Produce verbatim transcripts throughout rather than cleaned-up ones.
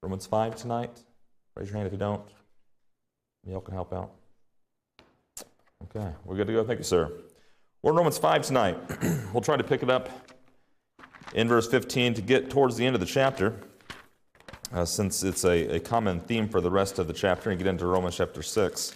Romans five tonight? Raise your hand if you don't. Y'all can help out. Okay, we're good to go. Thank you, sir. We're in Romans five tonight. We'll try to pick it up in verse fifteen to get towards the end of the chapter, uh, since it's a, a common theme for the rest of the chapter, and get into Romans chapter six.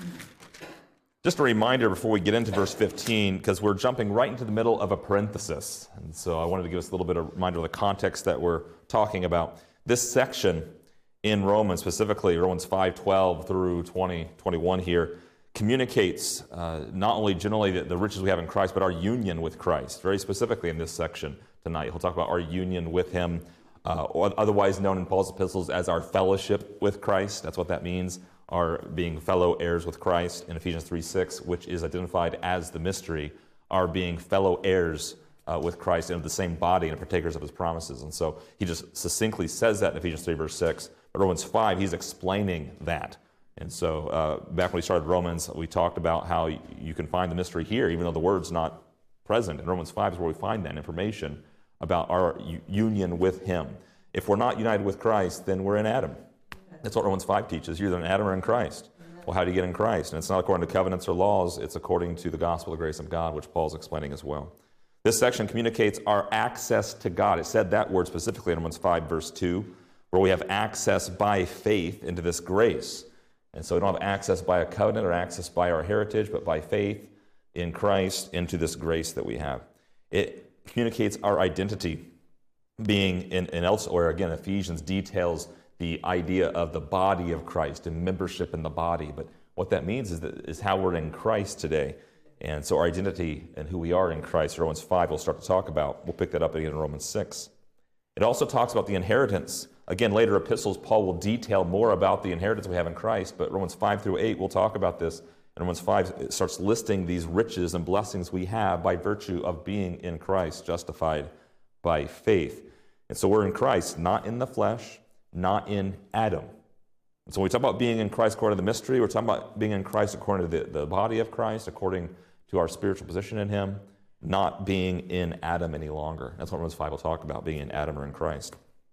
Just a reminder before we get into verse fifteen, because we're jumping right into the middle of a parenthesis. And so I wanted to give us a little bit of reminder of the context that we're talking about. This section in Romans, specifically Romans five twelve through twenty, twenty-one here, communicates uh, not only generally the, the riches we have in Christ, but our union with Christ. Very specifically in this section tonight, he'll talk about our union with him, uh, or otherwise known in Paul's epistles as our fellowship with Christ. That's what that means, our being fellow heirs with Christ in Ephesians three six, which is identified as the mystery, our being fellow heirs uh, with Christ and of the same body and partakers of his promises. And so he just succinctly says that in Ephesians three verse six. But Romans five, he's explaining that. And so uh, back when we started Romans, we talked about how you can find the mystery here, even though the word's not present. And Romans five is where we find that information about our u- union with him. If we're not united with Christ, then we're in Adam. That's what Romans five teaches. You're either in Adam or in Christ. Well, how do you get in Christ? And it's not according to covenants or laws. It's according to the gospel of the grace of God, which Paul's explaining as well. This section communicates our access to God. It said that word specifically in Romans five verse two, where we have access by faith into this grace. And so we don't have access by a covenant or access by our heritage, but by faith in Christ into this grace that we have. It communicates our identity, being in, in elsewhere, again, Ephesians details the idea of the body of Christ and membership in the body. But what that means is, that, is how we're in Christ today. And so our identity and who we are in Christ, Romans five, we'll start to talk about. We'll pick that up again in Romans six. It also talks about the inheritance. Again, later epistles, Paul will detail more about the inheritance we have in Christ, but Romans five through eight, we'll talk about this. And Romans five it starts listing these riches and blessings we have by virtue of being in Christ, justified by faith. And so we're in Christ, not in the flesh, not in Adam. And so when we talk about being in Christ according to the mystery, we're talking about being in Christ according to the, the body of Christ, according to our spiritual position in him, not being in Adam any longer. That's what Romans five will talk about, being in Adam or in Christ.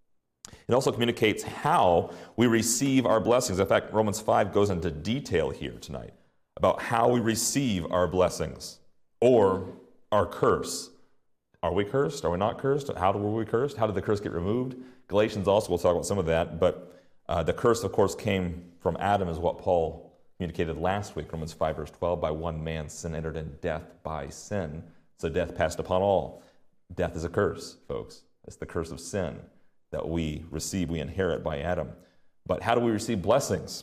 It also communicates how we receive our blessings. In fact, Romans five goes into detail here tonight about how we receive our blessings or our curse. Are we cursed? Are we not cursed? How were we cursed? How did the curse get removed? Galatians also will talk about some of that, but uh, the curse, of course, came from Adam, is what Paul communicated last week. Romans five verse twelve, by one man sin entered in, death by sin. So death passed upon all. Death is a curse, folks. It's the curse of sin that we receive, we inherit by Adam. But how do we receive blessings?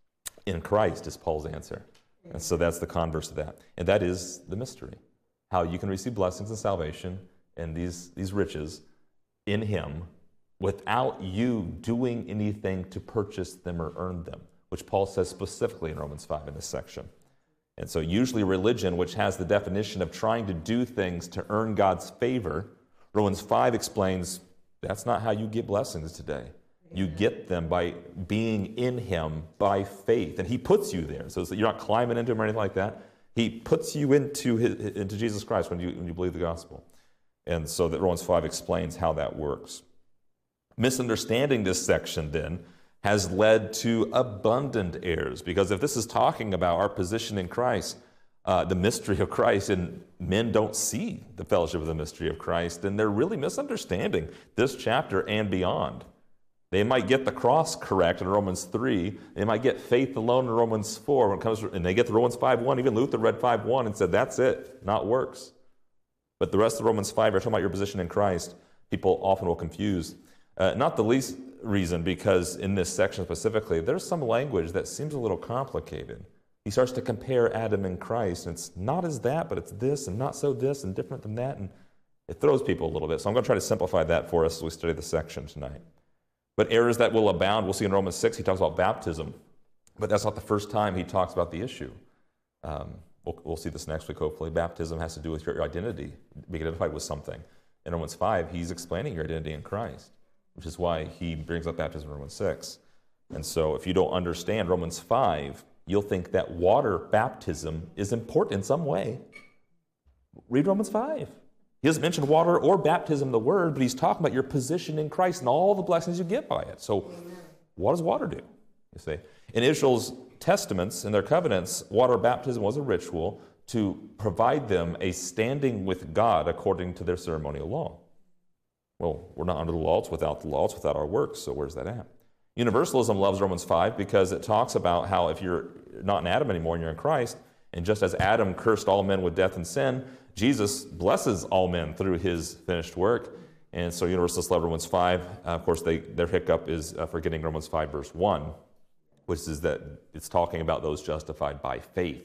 In Christ is Paul's answer. And so that's the converse of that. And that is the mystery. How you can receive blessings and salvation and these, these riches in him without you doing anything to purchase them or earn them, which Paul says specifically in Romans five in this section. And so usually religion, which has the definition of trying to do things to earn God's favor, Romans five explains that's not how you get blessings today. You get them by being in him by faith. And he puts you there. So you're not climbing into him or anything like that. He puts you into his, into Jesus Christ when you, when you believe the gospel. And so that Romans five explains how that works. Misunderstanding this section then has led to abundant errors. Because if this is talking about our position in Christ, Uh, the mystery of Christ, and men don't see the fellowship of the mystery of Christ, then they're really misunderstanding this chapter and beyond. They might get the cross correct in Romans three. They might get faith alone in Romans four when it comes to, and they get to Romans five one. Even Luther read five one and said, that's it, not works. But the rest of Romans five are talking about your position in Christ. People often will confuse. Uh, not the least reason, because in this section specifically, there's some language that seems a little complicated. He starts to compare Adam and Christ, and it's not as that, but it's this, and not so this, and different than that, and it throws people a little bit. So I'm going to try to simplify that for us as we study the section tonight. But errors that will abound, we'll see in Romans six, he talks about baptism, but that's not the first time he talks about the issue. Um, we'll, we'll see this next week, hopefully. Baptism has to do with your identity, being identified with something. In Romans five, he's explaining your identity in Christ, which is why he brings up baptism in Romans six. And so if you don't understand Romans five, you'll think that water baptism is important in some way. Read Romans five. He doesn't mention water or baptism in the word, but he's talking about your position in Christ and all the blessings you get by it. So Amen. What does water do? You see, in Israel's testaments and their covenants, water baptism was a ritual to provide them a standing with God according to their ceremonial law. Well, we're not under the law. It's without the law. It's without our works. So where's that at? Universalism loves Romans five because it talks about how if you're not in Adam anymore and you're in Christ, and just as Adam cursed all men with death and sin, Jesus blesses all men through his finished work. And so Universalists love Romans five. Uh, of course, they, their hiccup is uh, forgetting Romans five, verse one, which is that it's talking about those justified by faith,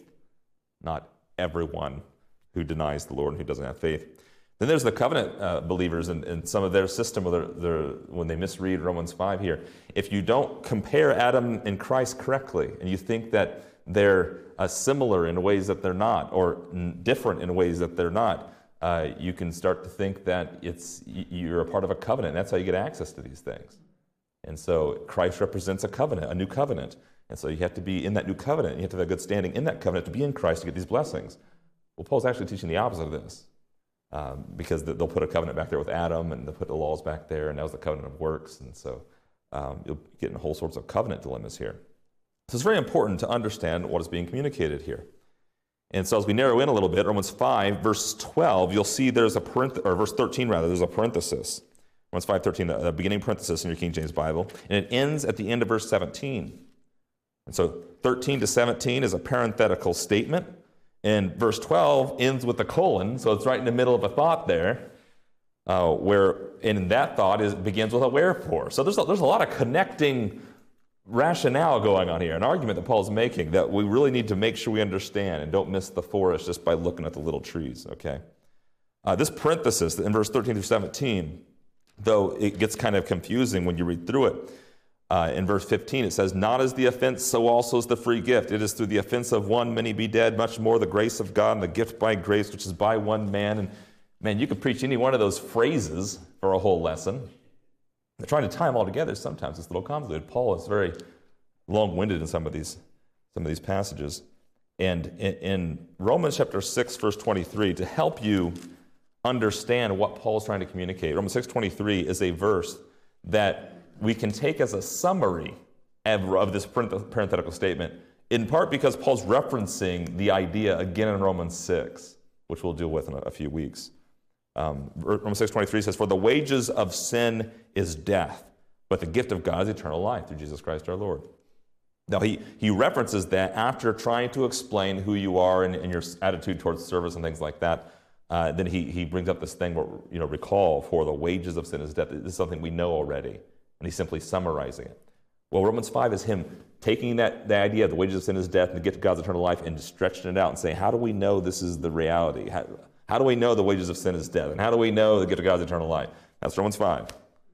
not everyone who denies the Lord and who doesn't have faith. Then there's the covenant uh, believers and, and some of their system, where they're, they're, when they misread Romans five here. If you don't compare Adam and Christ correctly, and you think that they're uh, similar in ways that they're not, or n- different in ways that they're not, uh, you can start to think that it's you're a part of a covenant. That's how you get access to these things. And so Christ represents a covenant, a new covenant. And so you have to be in that new covenant. You have to have a good standing in that covenant to be in Christ to get these blessings. Well, Paul's actually teaching the opposite of this. Um, because they'll put a covenant back there with Adam, and they'll put the laws back there, and that was the covenant of works. And so um, you'll get in whole sorts of covenant dilemmas here. So it's very important to understand what is being communicated here. And so as we narrow in a little bit, Romans five, verse twelve, you'll see there's a parenthesis, or verse thirteen rather, there's a parenthesis. Romans five thirteen, a beginning parenthesis in your King James Bible, and it ends at the end of verse seventeen. And so thirteen to seventeen is a parenthetical statement. And verse twelve ends with a colon, so it's right in the middle of a thought there, uh, where in that thought is begins with a wherefore. So there's a, there's a lot of connecting rationale going on here, an argument that Paul's making that we really need to make sure we understand and don't miss the forest just by looking at the little trees, okay? Uh, this parenthesis in verse thirteen through seventeen, though it gets kind of confusing when you read through it, Uh, in verse fifteen, it says, not as the offense, so also is the free gift. It is through the offense of one, many be dead, much more the grace of God and the gift by grace, which is by one man. And man, you could preach any one of those phrases for a whole lesson. They're trying to tie them all together. Sometimes it's a little convoluted. Paul is very long-winded in some of these, some of these passages. And in, in Romans chapter six, verse twenty-three, to help you understand what Paul is trying to communicate, Romans six twenty-three is a verse that we can take as a summary of this parenthetical statement, in part because Paul's referencing the idea again in Romans six, which we'll deal with in a few weeks. Um, Romans six twenty-three says, for the wages of sin is death, but the gift of God is eternal life through Jesus Christ our Lord. Now, he, he references that after trying to explain who you are and, and your attitude towards service and things like that. Uh, then he, he brings up this thing where, you know, recall, for the wages of sin is death. This is something we know already. And he's simply summarizing it. Well, Romans five is him taking that the idea of the wages of sin is death and the gift of God's eternal life and stretching it out and saying, how do we know this is the reality? How, how do we know the wages of sin is death? And how do we know the gift of God's eternal life? That's Romans five.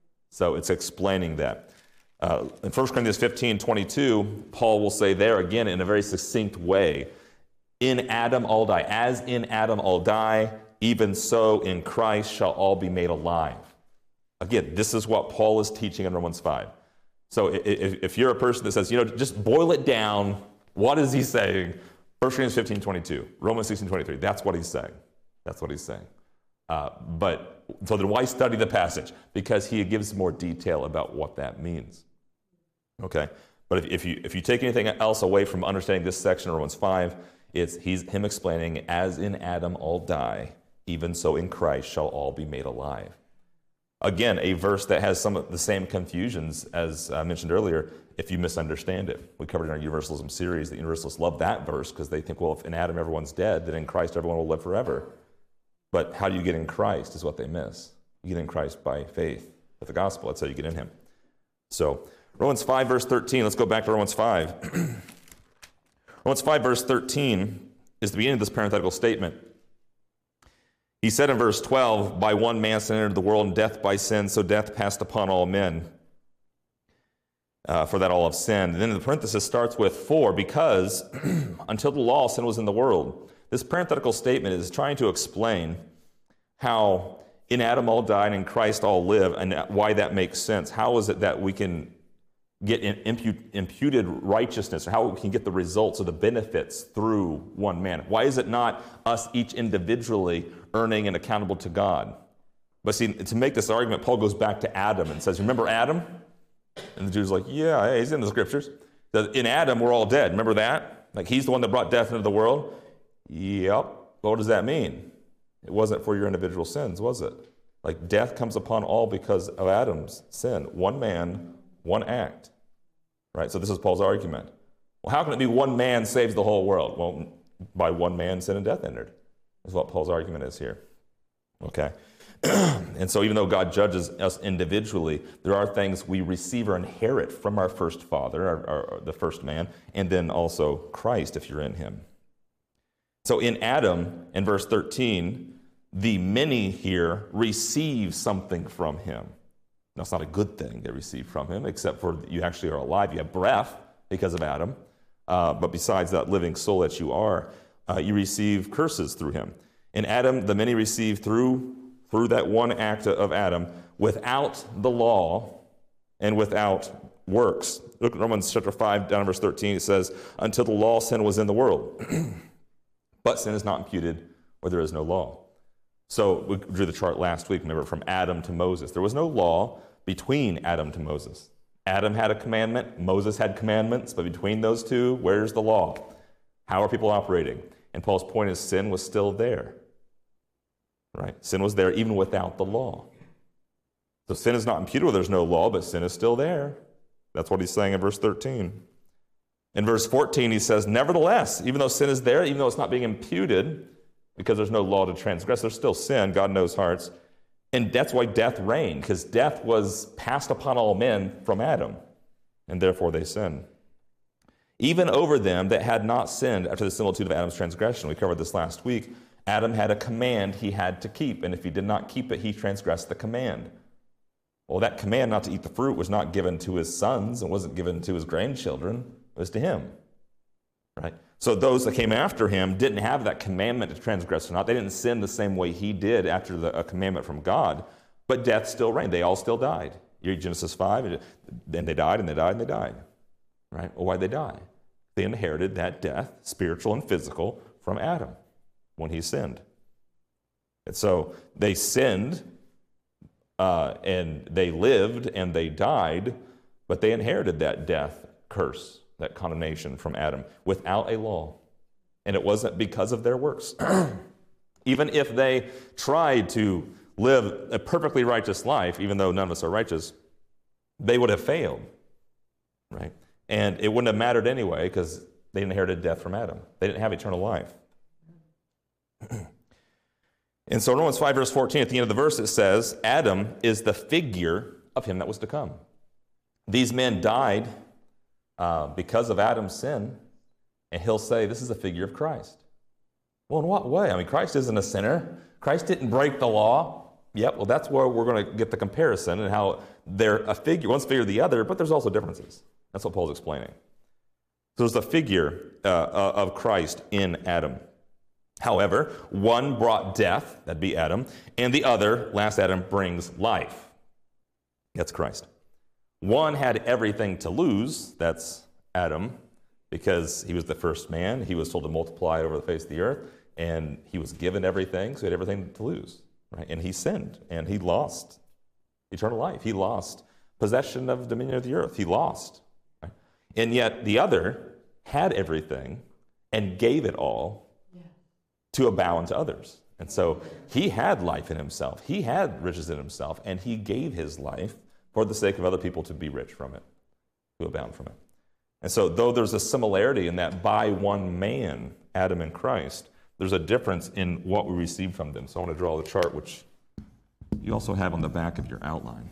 So it's explaining that. Uh, in First Corinthians fifteen twenty-two, Paul will say there again in a very succinct way, in Adam all die. As in Adam all die, even so in Christ shall all be made alive. Again, this is what Paul is teaching in Romans five. So if, if you're a person that says, you know, just boil it down, what is he saying? First Corinthians fifteen twenty-two, Romans sixteen twenty-three, that's what he's saying. That's what he's saying. Uh, but, so then why study the passage? Because he gives more detail about what that means. Okay? But if, if you if you take anything else away from understanding this section of Romans five, it's he's him explaining, as in Adam all die, even so in Christ shall all be made alive. Again, a verse that has some of the same confusions as I mentioned earlier, if you misunderstand it. We covered in our Universalism series that Universalists love that verse because they think, well, if in Adam everyone's dead, then in Christ everyone will live forever. But how do you get in Christ is what they miss. You get in Christ by faith with the gospel. That's how you get in him. So, Romans five, verse thirteen. Let's go back to Romans five. Romans five, verse thirteen is the beginning of this parenthetical statement. He said in verse twelve, by one man sin entered the world, and death by sin, so death passed upon all men. Uh, for that all have sinned. And then the parenthesis starts with for, because until the law, sin was in the world. This parenthetical statement is trying to explain how in Adam all died and in Christ all live, and why that makes sense. How is it that we can get in, impute, imputed righteousness, or how we can get the results or the benefits through one man. Why is it not us each individually earning and accountable to God? But see, to make this argument, Paul goes back to Adam and says, remember Adam? And the Jew's like, yeah, hey, he's in the scriptures. In Adam, we're all dead. Remember that? Like, he's the one that brought death into the world? Yep. But what does that mean? It wasn't for your individual sins, was it? Like, death comes upon all because of Adam's sin. One man, one act. Right? So this is Paul's argument. Well, how can it be one man saves the whole world? Well, by one man, sin and death entered. That's what Paul's argument is here. Okay? And so even though God judges us individually, there are things we receive or inherit from our first father, our, our, the first man, and then also Christ if you're in him. So in Adam, in verse thirteen, the many here receive something from him. Now, it's not a good thing they receive from him, except for you actually are alive. You have breath because of Adam. Uh, but besides that living soul that you are, uh, you receive curses through him. In Adam, the many receive through through that one act of Adam, without the law and without works. Look at Romans chapter five, down in verse thirteen. It says, until the law, sin was in the world. But sin is not imputed where there is no law. So we drew the chart last week, remember, from Adam to Moses. There was no law between Adam to Moses. Adam had a commandment, Moses had commandments, but between those two, where's the law? How are people operating? And Paul's point is sin was still there. Right? Sin was there even without the law. So sin is not imputed where there's no law, but sin is still there. That's what he's saying in verse thirteen. In verse fourteen, he says, nevertheless, even though sin is there, even though it's not being imputed, because there's no law to transgress, there's still sin. God knows hearts. And that's why death reigned, because death was passed upon all men from Adam, and therefore they sinned. Even over them that had not sinned after the similitude of Adam's transgression. We covered this last week. Adam had a command he had to keep, and if he did not keep it, he transgressed the command. Well, that command not to eat the fruit was not given to his sons, and wasn't given to his grandchildren, it was to him. Right? So those that came after him didn't have that commandment to transgress or not. They didn't sin the same way he did after the, a commandment from God, but death still reigned. They all still died. You read Genesis five, and then they died, and they died, and they died. Right? Well, why'd they die? They inherited that death, spiritual and physical, from Adam when he sinned. And so they sinned, uh, and they lived, and they died, but they inherited that death curse, that condemnation from Adam, without a law. And it wasn't because of their works. Even if they tried to live a perfectly righteous life, even though none of us are righteous, they would have failed, right? And it wouldn't have mattered anyway, because they inherited death from Adam. They didn't have eternal life. And so Romans five, verse fourteen, at the end of the verse, it says, Adam is the figure of him that was to come. These men died uh, because of Adam's sin, and he'll say, this is a figure of Christ. Well, in what way? I mean, Christ isn't a sinner. Christ didn't break the law. Yep, well, that's where we're going to get the comparison and how they're a figure, one's figure of the other, but there's also differences. That's what Paul's explaining. So there's a figure uh, of Christ in Adam. However, one brought death, that'd be Adam, and the other, last Adam, brings life. That's Christ. One had everything to lose, that's Adam, because he was the first man. He was told to multiply over the face of the earth, and he was given everything, so he had everything to lose. Right? And he sinned, and he lost eternal life. He lost possession of dominion of the earth. He lost. Right? And yet the other had everything and gave it all to abound to others. And so he had life in himself. He had riches in himself, and he gave his life for the sake of other people to be rich from it, to abound from it. And so though there's a similarity in that by one man, Adam and Christ, there's a difference in what we receive from them. So I want to draw the chart, which you also have on the back of your outline.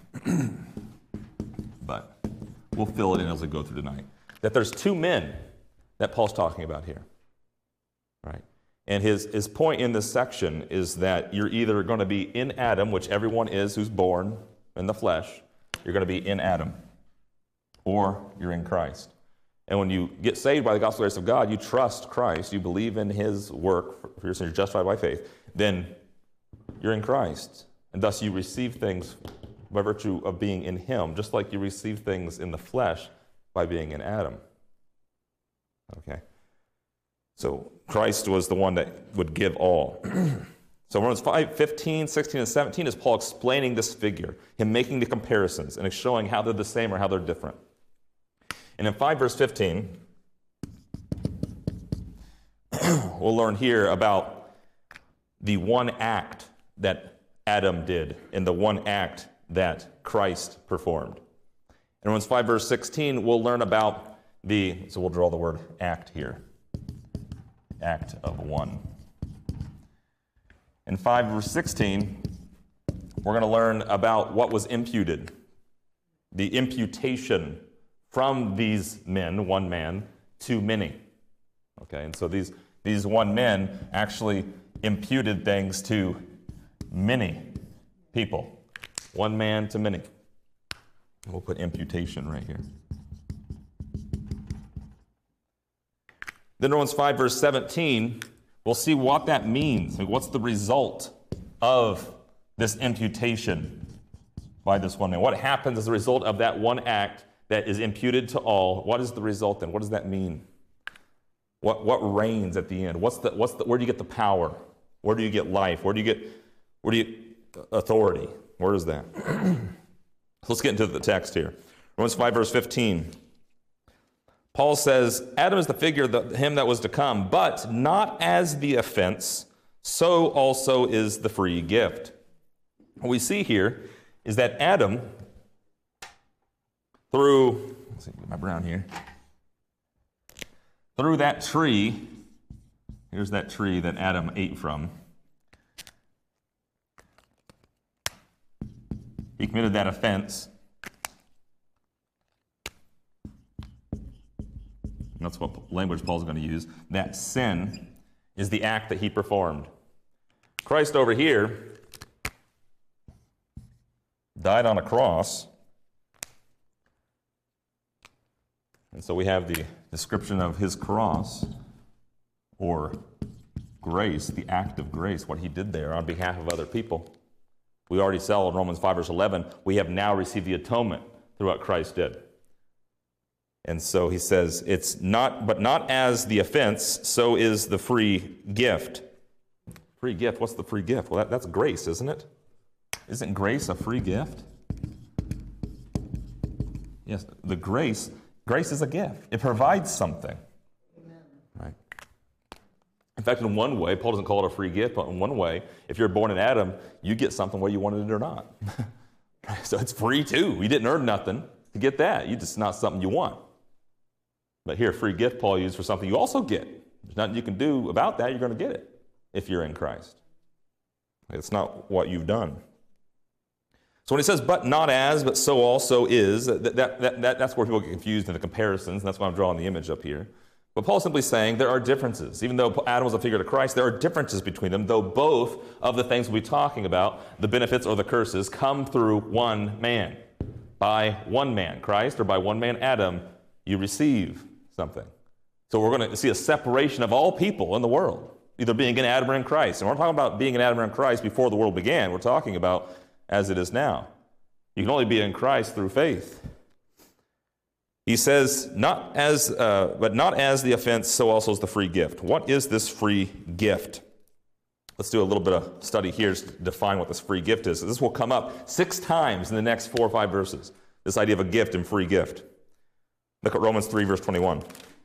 But we'll fill it in as we go through tonight. That there's two men that Paul's talking about here. Right? And his, his point in this section is that you're either going to be in Adam, which everyone is who's born in the flesh. You're going to be in Adam. Or you're in Christ. And when you get saved by the gospel grace of God, you trust Christ, you believe in his work for your sins, you're justified by faith, then you're in Christ. And thus you receive things by virtue of being in him, just like you receive things in the flesh by being in Adam. Okay? So Christ was the one that would give all. So Romans five, fifteen, sixteen, and seventeen is Paul explaining this figure, him making the comparisons and showing how they're the same or how they're different. And in five verse fifteen, we'll learn here about the one act that Adam did and the one act that Christ performed. In Romans five verse sixteen, we'll learn about the, so we'll draw the word act here. Act of one. In five verse sixteen, we're going to learn about what was imputed. The imputation from these men, one man, to many. Okay, and so these, these one men actually imputed things to many people. One man to many. We'll put imputation right here. Then Romans five verse seventeen, we'll see what that means. What's the result of this imputation by this one man? What happens as a result of that one act that is imputed to all? What is the result then? What does that mean? What what reigns at the end? What's the what's the where do you get the power? Where do you get life? Where do you get where do you authority? Where is that? So let's get into the text here. Romans five verse fifteen. Paul says, Adam is the figure of him that was to come, but not as the offense, so also is the free gift. What we see here is that Adam, through, let's see, get my brown here, through that tree, here's that tree that Adam ate from, he committed that offense. That's what language Paul's going to use. That sin is the act that he performed. Christ over here died on a cross. And so we have the description of his cross, or grace, the act of grace, what he did there on behalf of other people. We already saw in Romans five verse eleven, we have now received the atonement through what Christ did. And so he says, it's not, but not as the offense, so is the free gift. Free gift, what's the free gift? Well, that, that's grace, isn't it? Isn't grace a free gift? Yes, the grace, grace is a gift. It provides something. Amen. Right? In fact, in one way, Paul doesn't call it a free gift, but in one way, if you're born in Adam, you get something whether you wanted it or not. So it's free too. You didn't earn nothing to get that. You just not something you want. But here, free gift Paul used for something you also get. There's nothing you can do about that. You're going to get it if you're in Christ. It's not what you've done. So when he says, but not as, but so also is, that, that, that, that, that's where people get confused in the comparisons, and that's why I'm drawing the image up here. But Paul's simply saying there are differences. Even though Adam was a figure of Christ, there are differences between them, though both of the things we'll be talking about, the benefits or the curses, come through one man. By one man, Christ, or by one man, Adam, you receive something. So we're going to see a separation of all people in the world, either being in Adam or in Christ. And we're not talking about being in Adam or in Christ before the world began. We're talking about as it is now. You can only be in Christ through faith. He says, not as, uh, but not as the offense, so also is the free gift. What is this free gift? Let's do a little bit of study here to define what this free gift is. This will come up six times in the next four or five verses, this idea of a gift and free gift. Look at Romans three, verse twenty-one.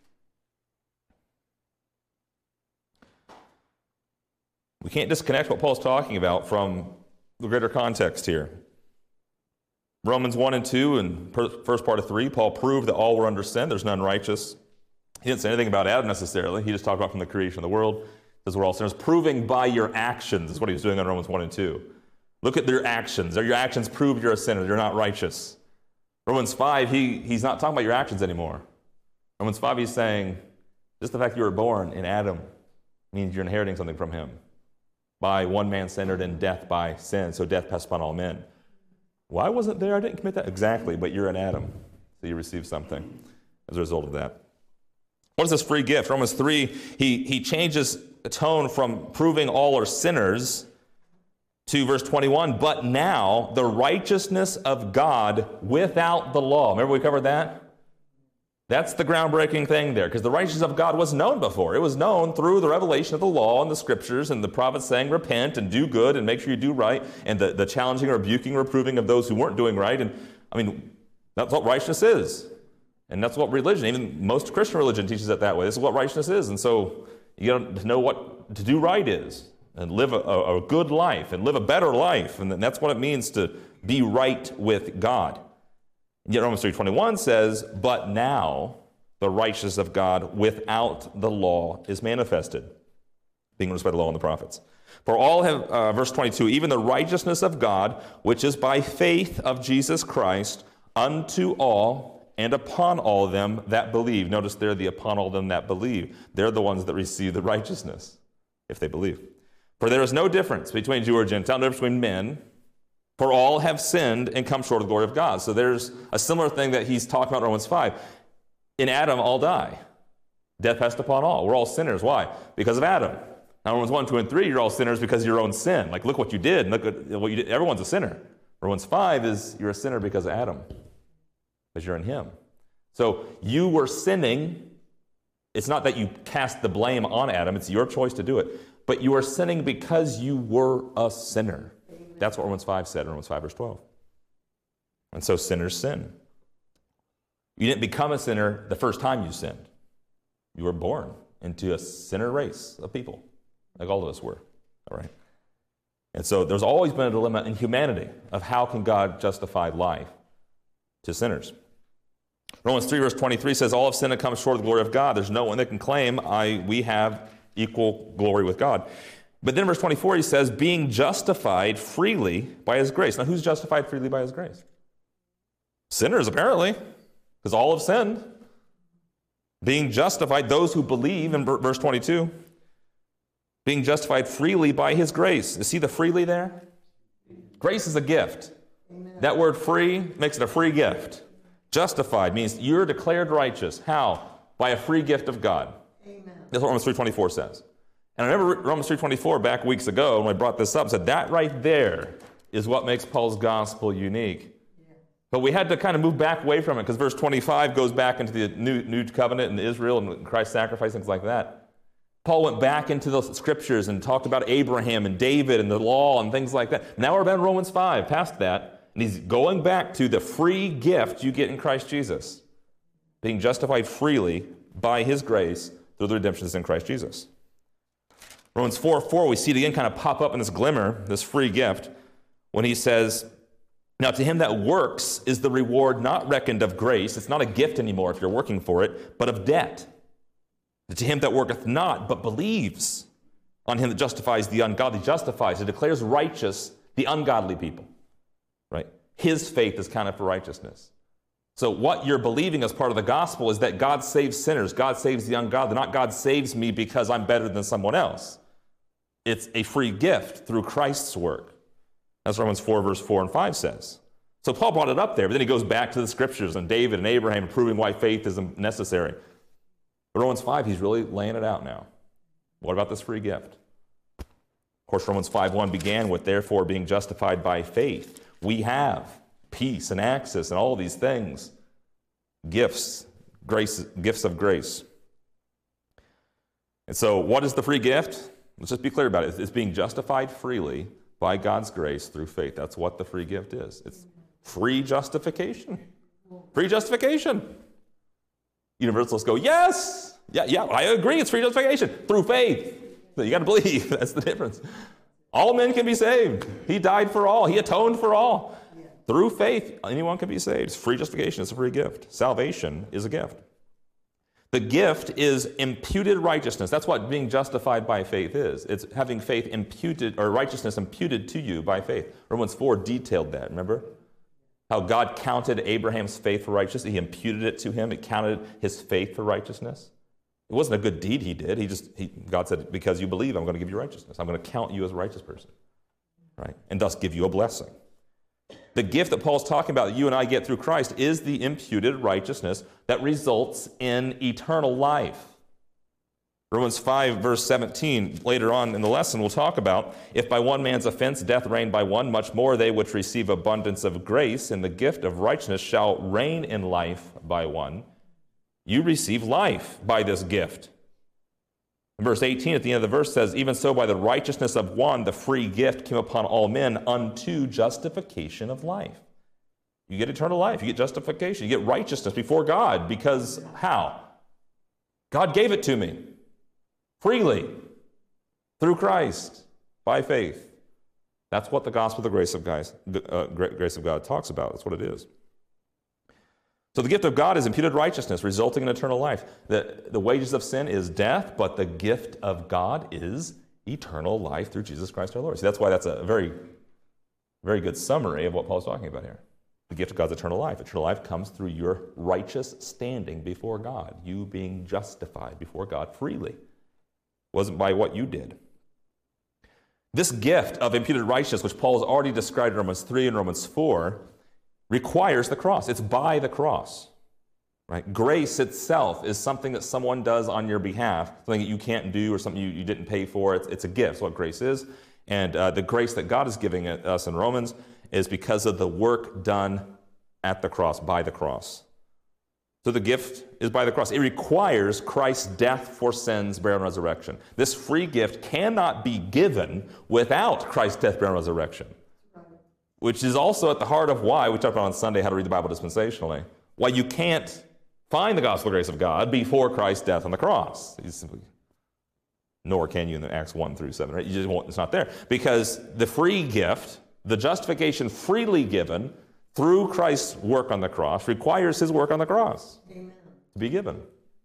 We can't disconnect what Paul's talking about from the greater context here. Romans one and two and first part of three, Paul proved that all were under sin. There's none righteous. He didn't say anything about Adam necessarily. He just talked about from the creation of the world. Says we're all sinners. Proving by your actions is what he was doing in Romans one and two. Look at their actions. Are your actions prove you're a sinner? You're not righteous. Romans five, he, he's not talking about your actions anymore. Romans five, he's saying, just the fact you were born in Adam means you're inheriting something from him. By one man sin entered in death by sin, so death passed upon all men. Why wasn't there? I didn't commit that. Exactly, but you're in Adam, so you receive something as a result of that. What is this free gift? Romans three, he, he changes the tone from proving all are sinners to verse twenty-one, but now the righteousness of God without the law. Remember we covered that? That's the groundbreaking thing there, because the righteousness of God was known before. It was known through the revelation of the law and the scriptures and the prophets saying, repent and do good and make sure you do right, and the, the challenging, rebuking, reproving of those who weren't doing right. And I mean, that's what righteousness is. And that's what religion, even most Christian religion teaches it that way. This is what righteousness is. And so you got to know what to do right is, and live a, a good life, and live a better life. And that's what it means to be right with God. Yet Romans three twenty-one says, but now the righteousness of God without the law is manifested, being witnessed by the law and the prophets. For all have, uh, verse twenty-two, even the righteousness of God, which is by faith of Jesus Christ, unto all and upon all them that believe. Notice there, the upon all them that believe. They're the ones that receive the righteousness, if they believe. For there is no difference between Jew or Gentile, no difference between men, for all have sinned and come short of the glory of God. So there's a similar thing that he's talking about in Romans five. In Adam, all die. Death passed upon all. We're all sinners. Why? Because of Adam. Now, Romans one, two, and three, you're all sinners because of your own sin. Like, look what you did. Look at what you did. Everyone's a sinner. Romans five is you're a sinner because of Adam, because you're in him. So you were sinning. It's not that you cast the blame on Adam. It's your choice to do it. But you are sinning because you were a sinner. That's what Romans five said in Romans five, verse twelve. And so sinners sin. You didn't become a sinner the first time you sinned. You were born into a sinner race of people, like all of us were. All right. And so there's always been a dilemma in humanity of how can God justify life to sinners. Romans three, verse twenty-three says, all have sinned and come short of the glory of God. There's no one that can claim I we have equal glory with God. But then in verse twenty-four, he says, being justified freely by his grace. Now, who's justified freely by his grace? Sinners, apparently, because all have sinned. Being justified, those who believe, in verse twenty-two, being justified freely by his grace. You see the freely there? Grace is a gift. Amen. That word free makes it a free gift. Justified means you're declared righteous. How? By a free gift of God. Amen. That's what Romans three twenty-four says. And I remember Romans three twenty-four back weeks ago when I brought this up, said that right there is what makes Paul's gospel unique. Yeah. But we had to kind of move back away from it because verse twenty-five goes back into the new, new covenant and Israel and Christ's sacrifice, things like that. Paul went back into those scriptures and talked about Abraham and David and the law and things like that. Now we're about in Romans five, past that, and he's going back to the free gift you get in Christ Jesus, being justified freely by his grace through the redemption that's in Christ Jesus. Romans four four, we see it again kind of pop up in this glimmer, this free gift, when he says, now to him that works is the reward not reckoned of grace. It's not a gift anymore if you're working for it, but of debt. To him that worketh not, but believes on him that justifies the ungodly, justifies, it declares righteous the ungodly people, right? His faith is counted for righteousness. So what you're believing as part of the gospel is that God saves sinners, God saves the ungodly, not God saves me because I'm better than someone else. It's a free gift through Christ's work. That's Romans four, verse four and five says. So Paul brought it up there, but then he goes back to the scriptures and David and Abraham proving why faith is necessary. But Romans five, he's really laying it out now. What about this free gift? Of course, Romans five one began with, therefore, being justified by faith. We have peace and access and all these things. Gifts, grace, gifts of grace. And so what is the free gift? Let's just be clear about it. It's being justified freely by God's grace through faith. That's what the free gift is. It's free justification. Free justification. Universalists go, yes! Yeah, yeah, I agree, it's free justification. Through faith. So you got to believe. That's the difference. All men can be saved. He died for all. He atoned for all. Yeah. Through faith, anyone can be saved. It's free justification. It's a free gift. Salvation is a gift. The gift is imputed righteousness. That's what being justified by faith is. It's having faith imputed, or righteousness imputed to you by faith. Romans four detailed that, remember? How God counted Abraham's faith for righteousness. He imputed it to him. It counted his faith for righteousness. It wasn't a good deed he did. He just, he, God said, because you believe, I'm going to give you righteousness. I'm going to count you as a righteous person, right? And thus give you a blessing. The gift that Paul's talking about that you and I get through Christ is the imputed righteousness that results in eternal life. Romans five, verse seventeen, later on in the lesson, we'll talk about, if by one man's offense death reigned by one, much more they which receive abundance of grace and the gift of righteousness shall reign in life by one. You receive life by this gift. And verse eighteen at the end of the verse says, even so by the righteousness of one, the free gift came upon all men unto justification of life. You get eternal life. You get justification. You get righteousness before God. Because how? God gave it to me freely through Christ by faith. That's what the gospel of the grace of, guys, uh, grace of God talks about. That's what it is. So the gift of God is imputed righteousness, resulting in eternal life. The, the wages of sin is death, but the gift of God is eternal life through Jesus Christ our Lord. See, that's why that's a very, very good summary of what Paul's talking about here. The gift of God's eternal life. Eternal life comes through your righteous standing before God, you being justified before God freely. It wasn't by what you did. This gift of imputed righteousness, which Paul has already described in Romans three and Romans four, requires the cross. It's by the cross. Right? Grace itself is something that someone does on your behalf, something that you can't do or something you, you didn't pay for. It's, it's a gift. That's what grace is. And uh, the grace that God is giving us in Romans is because of the work done at the cross, by the cross. So the gift is by the cross. It requires Christ's death for sins, burial, and resurrection. This free gift cannot be given without Christ's death, burial, and resurrection, which is also at the heart of why we talked about on Sunday how to read the Bible dispensationally, why you can't find the gospel grace of God before Christ's death on the cross. You simply, nor can you in Acts one through seven, right? You just won't, it's not there. Because the free gift, the justification freely given through Christ's work on the cross, requires his work on the cross Amen. To be given.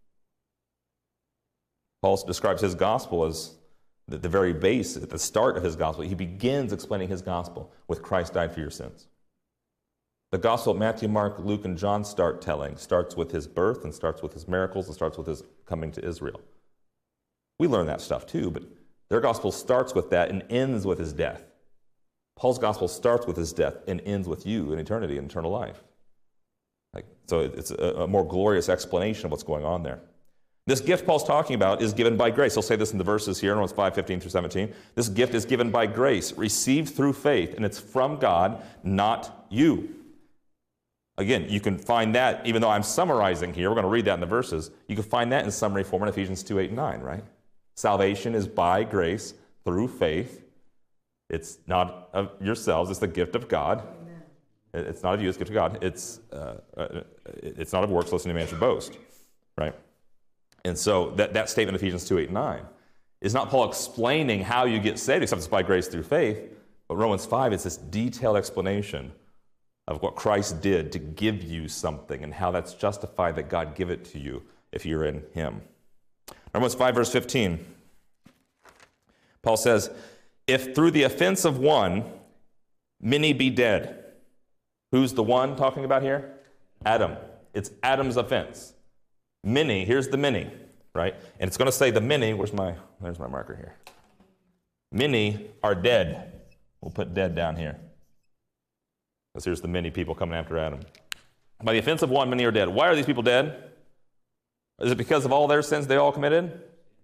Paul describes his gospel as the, the very base, at the start of his gospel. He begins explaining his gospel with Christ died for your sins. The gospel Matthew, Mark, Luke, and John start telling starts with his birth and starts with his miracles and starts with his coming to Israel. We learn that stuff too, but their gospel starts with that and ends with his death. Paul's gospel starts with his death and ends with you in eternity and eternal life. Like, so it's a, a more glorious explanation of what's going on there. This gift Paul's talking about is given by grace. He'll say this in the verses here in Romans five, fifteen through seventeen. This gift is given by grace, received through faith, and it's from God, not you. Again, you can find that, even though I'm summarizing here, we're going to read that in the verses, you can find that in summary form in Ephesians two, eight, and nine, right? Salvation is by grace through faith. It's not of yourselves, it's the gift of God. Amen. It's not of you, it's the gift of God. It's, uh, uh, it's not of works, lest any man should boast, right? And so that, that statement of Ephesians two, eight, and nine is not Paul explaining how you get saved, except it's by grace through faith, but Romans five is this detailed explanation of what Christ did to give you something and how that's justified that God give it to you if you're in him. Romans five, verse fifteen, Paul says, if through the offense of one, many be dead. Who's the one talking about here? Adam. It's Adam's offense. Many, here's the many, right? And it's going to say the many, where's my, there's my marker here. Many are dead. We'll put dead down here. Because here's the many people coming after Adam. By the offense of one, many are dead. Why are these people dead? Is it because of all their sins they all committed?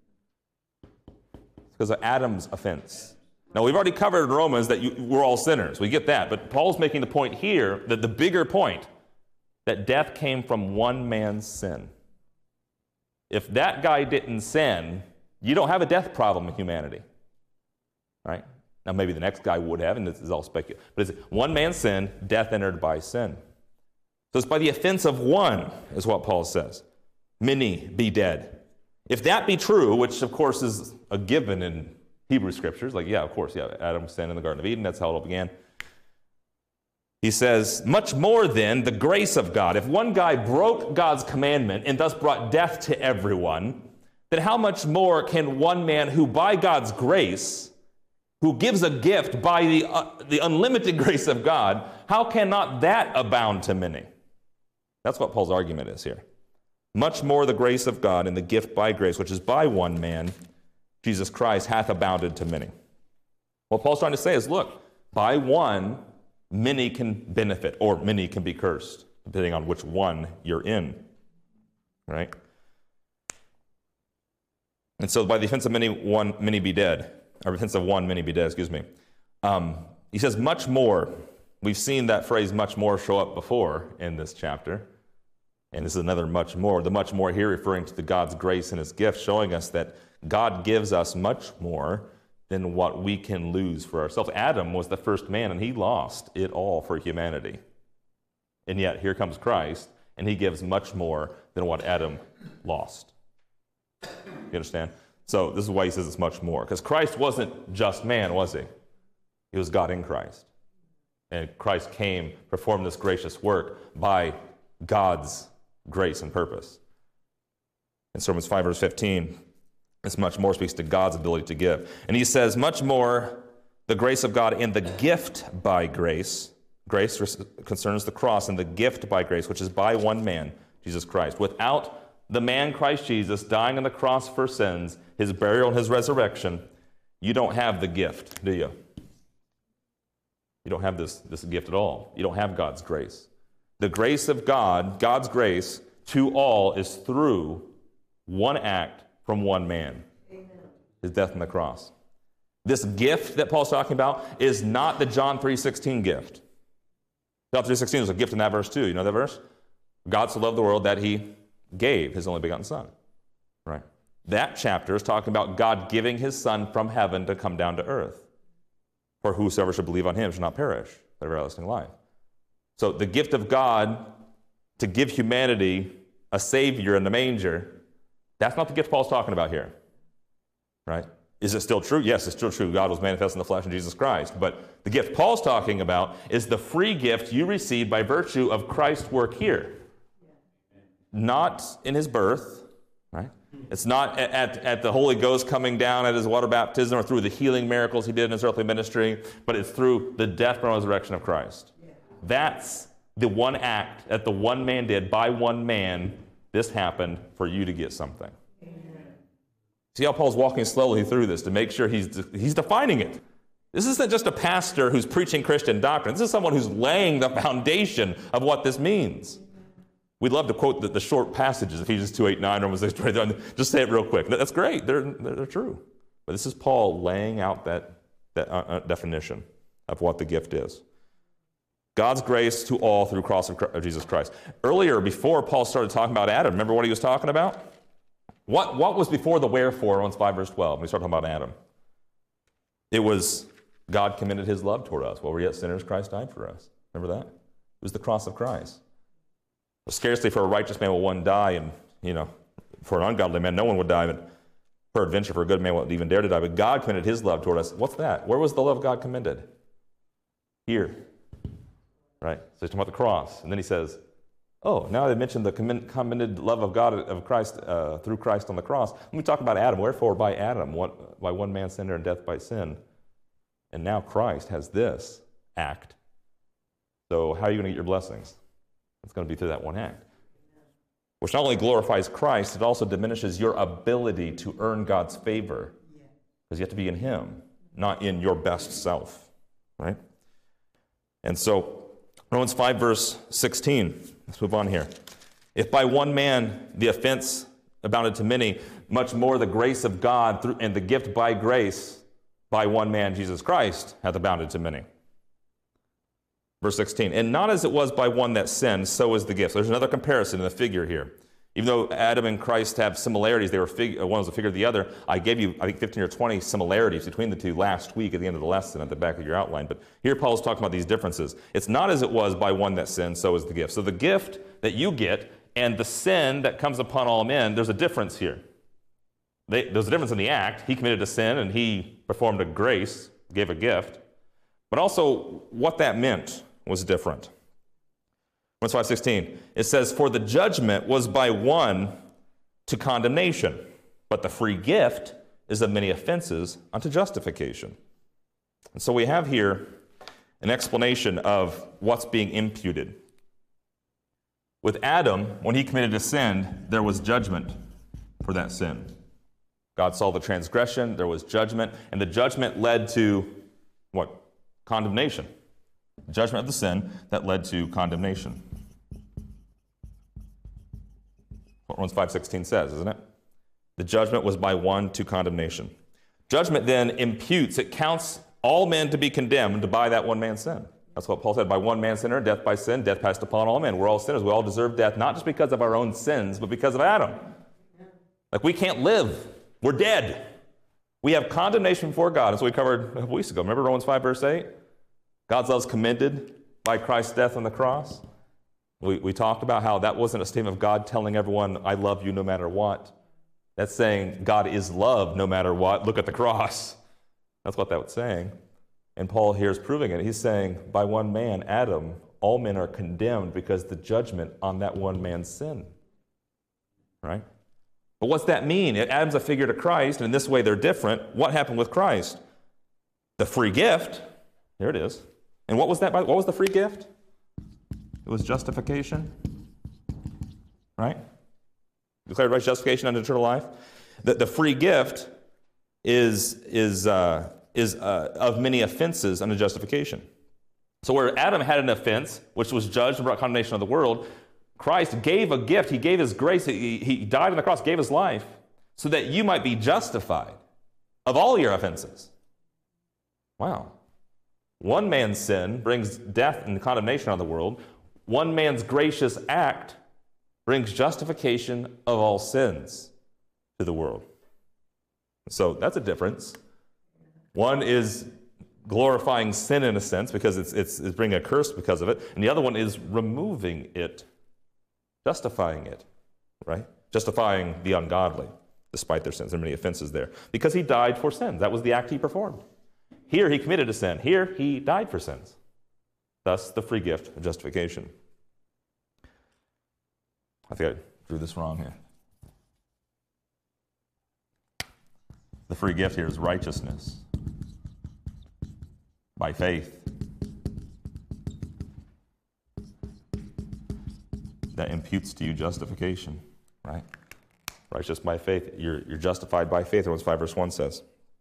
It's because of Adam's offense. Now, we've already covered in Romans that you, we're all sinners. We get that. But Paul's making the point here, that the bigger point, that death came from one man's sin. If that guy didn't sin, you don't have a death problem in humanity. Right? Now, maybe the next guy would have, and this is all speculative. But it's one man's sin, death entered by sin. So it's by the offense of one, is what Paul says. Many be dead. If that be true, which of course is a given in Hebrew scriptures, like, yeah, of course, yeah, Adam sinned in the Garden of Eden, that's how it all began. He says, much more then, the grace of God. If one guy broke God's commandment and thus brought death to everyone, then how much more can one man who by God's grace, who gives a gift by the, uh, the unlimited grace of God, how cannot that abound to many? That's what Paul's argument is here. Much more the grace of God and the gift by grace, which is by one man, Jesus Christ, hath abounded to many. What Paul's trying to say is, look, by one, many can benefit, or many can be cursed, depending on which one you're in. Right? And so by the offense of many, one, many be dead. Or offense of one, many be dead, excuse me. Um, he says much more. We've seen that phrase much more show up before in this chapter. And this is another much more. The much more here referring to the God's grace and his gift, showing us that God gives us much more than what we can lose for ourselves. Adam was the first man, and he lost it all for humanity. And yet, here comes Christ, and he gives much more than what Adam lost. You understand? So this is why he says it's much more. Because Christ wasn't just man, was he? He was God in Christ. And Christ came, performed this gracious work by God's grace and purpose. In Romans five, verse fifteen, this much more speaks to God's ability to give. And he says, much more, the grace of God and the gift by grace. Grace concerns the cross, and the gift by grace, which is by one man, Jesus Christ. Without the man Christ Jesus dying on the cross for sins, his burial and his resurrection, you don't have the gift, do you? You don't have this, this gift at all. You don't have God's grace. The grace of God, God's grace to all, is through one act from one man. Amen. His death on the cross. This gift that Paul's talking about is not the John three sixteen gift. John three sixteen is a gift in that verse too. You know that verse? God so loved the world that he gave his only begotten Son. Right? That chapter is talking about God giving his Son from heaven to come down to earth. For whosoever should believe on him shall not perish, but have everlasting life. So the gift of God to give humanity a Savior in the manger, that's not the gift Paul's talking about here. Right? Is it still true? Yes, it's still true. God was manifest in the flesh in Jesus Christ. But the gift Paul's talking about is the free gift you receive by virtue of Christ's work here. Not in his birth, right? It's not at, at the Holy Ghost coming down at his water baptism or through the healing miracles he did in his earthly ministry, but it's through the death and resurrection of Christ. That's the one act that the one man did by one man. This happened for you to get something. See how Paul's walking slowly through this to make sure he's, he's defining it. This isn't just a pastor who's preaching Christian doctrine. This is someone who's laying the foundation of what this means. We'd love to quote the, the short passages, Ephesians two, eight, nine, Romans six, twenty-nine. Just say it real quick. That's great. They're, they're true. But this is Paul laying out that, that uh, definition of what the gift is. God's grace to all through the cross of Jesus Christ. Earlier, before Paul started talking about Adam, remember what he was talking about? What, what was before the wherefore, Romans five, verse twelve, when we start talking about Adam? It was God commended his love toward us. While we're yet sinners, Christ died for us. Remember that? It was the cross of Christ. Scarcely for a righteous man will one die, and, you know, for an ungodly man, no one would die, but peradventure for a good man won't even dare to die. But God commended his love toward us. What's that? Where was the love of God commended? Here. Right? So he's talking about the cross. And then he says, oh, now they mentioned the commended love of God, of Christ, uh, through Christ on the cross. Let me talk about Adam. Wherefore, by Adam, what, by one man sin and death by sin. And now Christ has this act. So how are you going to get your blessings? It's going to be through that one act. Which not only glorifies Christ, it also diminishes your ability to earn God's favor. Because you have to be in him, not in your best self. Right? And so, Romans five, verse sixteen. Let's move on here. If by one man the offense abounded to many, much more the grace of God through, and the gift by grace by one man, Jesus Christ, hath abounded to many. Verse sixteen, and not as it was by one that sinned, so is the gift. So there's another comparison in the figure here. Even though Adam and Christ have similarities, they were fig- one was a figure of the other. I gave you, I think, fifteen or twenty similarities between the two last week at the end of the lesson at the back of your outline. But here Paul is talking about these differences. It's not as it was by one that sinned, so is the gift. So the gift that you get and the sin that comes upon all men, there's a difference here. They, there's a difference in the act. He committed a sin and he performed a grace, gave a gift. But also what that meant was different. Romans five sixteen, it says, for the judgment was by one to condemnation, but the free gift is of many offenses unto justification. And so we have here an explanation of what's being imputed. With Adam, when he committed a sin, there was judgment for that sin. God saw the transgression, there was judgment, and the judgment led to what? Condemnation. Judgment of the sin that led to condemnation. What Romans five sixteen says, isn't it? The judgment was by one to condemnation. Judgment then imputes, it counts all men to be condemned by that one man's sin. That's what Paul said, by one man's sinner, death by sin, death passed upon all men. We're all sinners. We all deserve death, not just because of our own sins, but because of Adam. Like, we can't live. We're dead. We have condemnation before God. That's what we covered a couple weeks ago. Remember Romans five, verse eight? God's love is commended by Christ's death on the cross. We, we talked about how that wasn't a statement of God telling everyone, I love you no matter what. That's saying God is love no matter what. Look at the cross. That's what that was saying. And Paul here is proving it. He's saying, by one man, Adam, all men are condemned because the judgment on that one man's sin. Right? But what's that mean? Adam's a figure to Christ, and in this way they're different. What happened with Christ? The free gift. Here it is. And what was that? What was the free gift? It was justification. Right? Declared righteous justification unto eternal life. The, the free gift is, is, uh, is uh, of many offenses unto justification. So where Adam had an offense, which was judged and brought condemnation of the world, Christ gave a gift. He gave his grace. He, he died on the cross, gave his life, so that you might be justified of all your offenses. Wow. One man's sin brings death and condemnation on the world. One man's gracious act brings justification of all sins to the world. So that's a difference. One is glorifying sin in a sense because it's, it's, it's bringing a curse because of it, and the other one is removing it, justifying it, right? Justifying the ungodly despite their sins. There are many offenses there because he died for sins. That was the act he performed. Here he committed a sin. Here he died for sins. Thus the free gift of justification. I think I drew this wrong here. The free gift here is righteousness by faith. That imputes to you justification, right? Righteous by faith. You're, you're justified by faith, Romans five verse one says.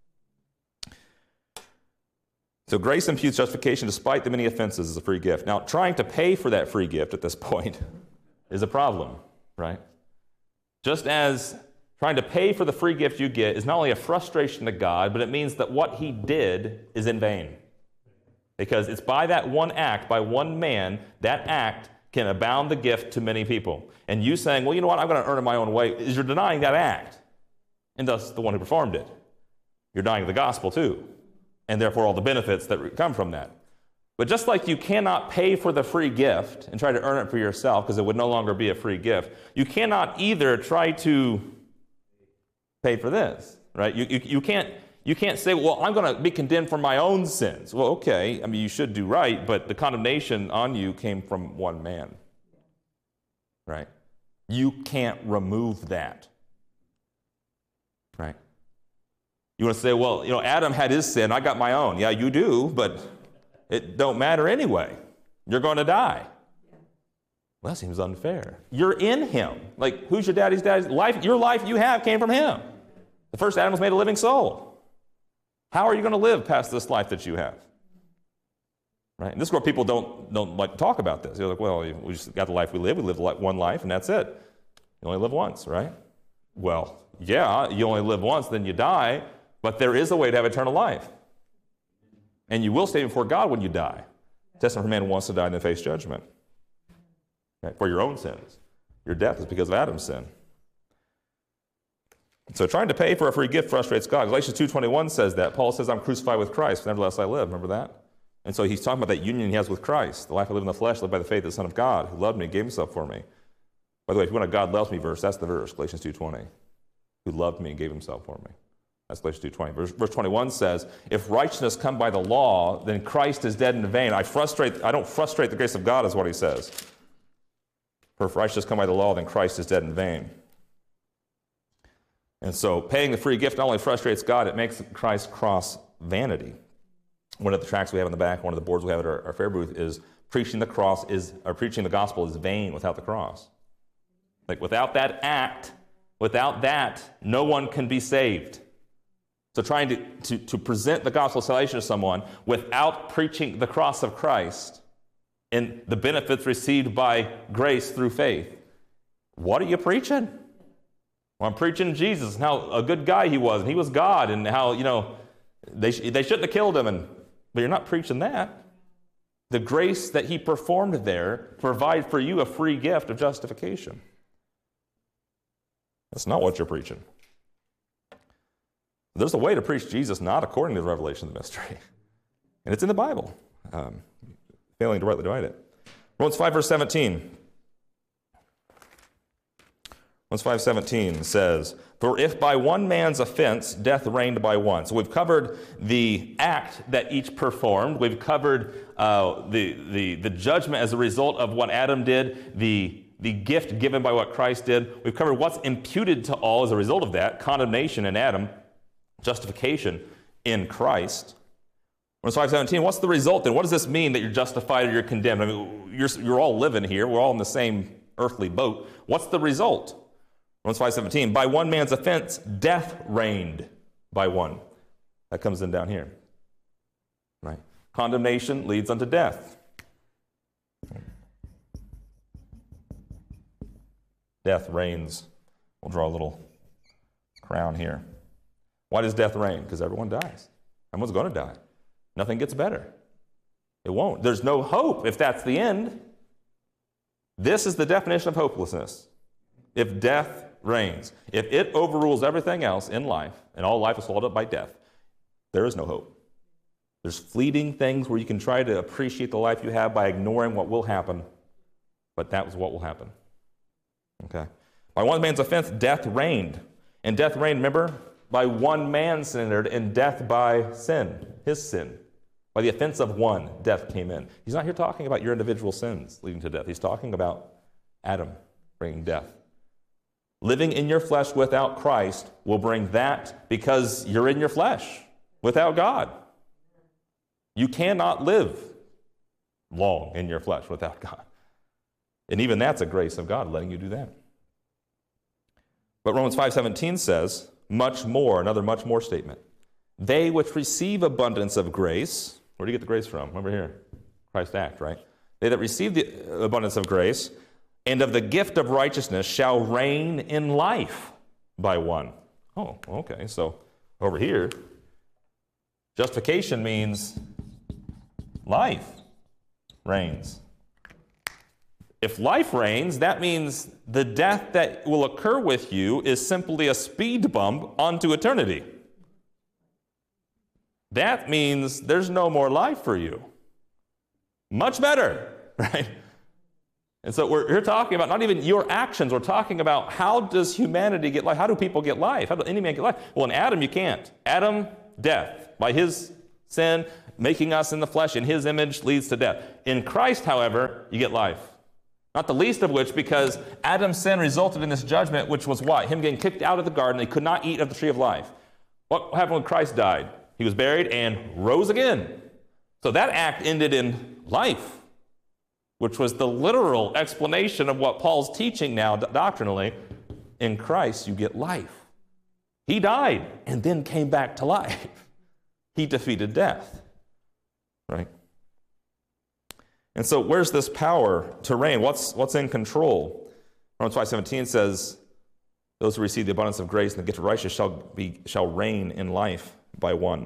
So grace imputes justification despite the many offenses as a free gift. Now, trying to pay for that free gift at this point is a problem, right? Just as trying to pay for the free gift you get is not only a frustration to God, but it means that what he did is in vain. Because it's by that one act, by one man, that act can abound the gift to many people. And you saying, well, you know what, I'm going to earn it my own way, is you're denying that act. And thus the one who performed it. You're denying the gospel too. And therefore all the benefits that come from that. But just like you cannot pay for the free gift and try to earn it for yourself because it would no longer be a free gift, you cannot either try to pay for this, right? You, you, you, can't, you can't say, well, I'm going to be condemned for my own sins. Well, okay, I mean, you should do right, but the condemnation on you came from one man, right? You can't remove that, right? You want to say, well, you know, Adam had his sin, I got my own. Yeah, you do, but it don't matter anyway. You're going to die. Well, that seems unfair. You're in him. Like, who's your daddy's daddy's life? Your life you have came from him. The first Adam was made a living soul. How are you going to live past this life that you have? Right? And this is where people don't, don't like to talk about this. They're like, well, we just got the life we live. We live one life, and that's it. You only live once, right? Well, yeah, you only live once, then you die, but there is a way to have eternal life. And you will stand before God when you die. Testament for man who wants to die and then face judgment. Right? For your own sins. Your death is because of Adam's sin. So trying to pay for a free gift frustrates God. Galatians two twenty-one says that. Paul says, I'm crucified with Christ, nevertheless I live. Remember that? And so he's talking about that union he has with Christ. The life I live in the flesh, lived by the faith of the Son of God, who loved me and gave himself for me. By the way, if you want a God loves me verse, that's the verse, Galatians two twenty. Who loved me and gave himself for me. That's Galatians two twenty. Verse, verse twenty-one says, if righteousness come by the law, then Christ is dead in vain. I frustrate, I don't frustrate the grace of God, is what he says. For if righteousness come by the law, then Christ is dead in vain. And so paying the free gift not only frustrates God, it makes Christ's cross vanity. One of the tracts we have in the back, one of the boards we have at our, our fair booth is preaching the cross is, or preaching the gospel is vain without the cross. Like without that act, without that, no one can be saved. So trying to, to, to present the gospel of salvation to someone without preaching the cross of Christ and the benefits received by grace through faith, what are you preaching? Well, I'm preaching Jesus and how a good guy he was, and he was God, and how, you know, they, they shouldn't have killed him, and but you're not preaching that. The grace that he performed there to provide for you a free gift of justification. That's not what you're preaching. There's a way to preach Jesus not according to the revelation of the mystery. And it's in the Bible. Um, failing to rightly divide it. Romans five, verse seventeen. Romans five seventeen says, "For if by one man's offense death reigned by one." So we've covered the act that each performed. We've covered uh, the, the, the judgment as a result of what Adam did, the, the gift given by what Christ did. We've covered what's imputed to all as a result of that, condemnation in Adam, justification in Christ. Romans five seventeen, what's the result then? What does this mean that you're justified or you're condemned? I mean, you're, you're all living here. We're all in the same earthly boat. What's the result? Romans five seventeen, by one man's offense, death reigned by one. That comes in down here. Right? Condemnation leads unto death. Death reigns. We'll draw a little crown here. Why does death reign? Because everyone dies. Everyone's going to die. Nothing gets better. It won't. There's no hope if that's the end. This is the definition of hopelessness. If death reigns, if it overrules everything else in life, and all life is swallowed up by death, there is no hope. There's fleeting things where you can try to appreciate the life you have by ignoring what will happen, but that was what will happen. Okay. By one man's offense, death reigned. And death reigned, remember, by one man sin entered, and death by sin, his sin. By the offense of one, death came in. He's not here talking about your individual sins leading to death. He's talking about Adam bringing death. Living in your flesh without Christ will bring that because you're in your flesh without God. You cannot live long in your flesh without God. And even that's a grace of God letting you do that. But Romans five seventeen says, much more, another much more statement. They which receive abundance of grace, where do you get the grace from? Over here, Christ act, right? They that receive the abundance of grace and of the gift of righteousness shall reign in life by one. Oh, okay, so over here, justification means life reigns. If life reigns, that means the death that will occur with you is simply a speed bump onto eternity. That means there's no more life for you. Much better, right? And so we're here talking about not even your actions. We're talking about how does humanity get life? How do people get life? How does any man get life? Well, in Adam, you can't. Adam, death. By his sin, making us in the flesh in his image leads to death. In Christ, however, you get life. Not the least of which because Adam's sin resulted in this judgment, which was what? Him getting kicked out of the garden. He could not eat of the tree of life. What happened when Christ died? He was buried and rose again. So that act ended in life, which was the literal explanation of what Paul's teaching now doctrinally. In Christ, you get life. He died and then came back to life. He defeated death, right? And so where's this power to reign? What's, what's in control? Romans five seventeen says, those who receive the abundance of grace and the gift of righteousness shall, be, shall reign in life by one.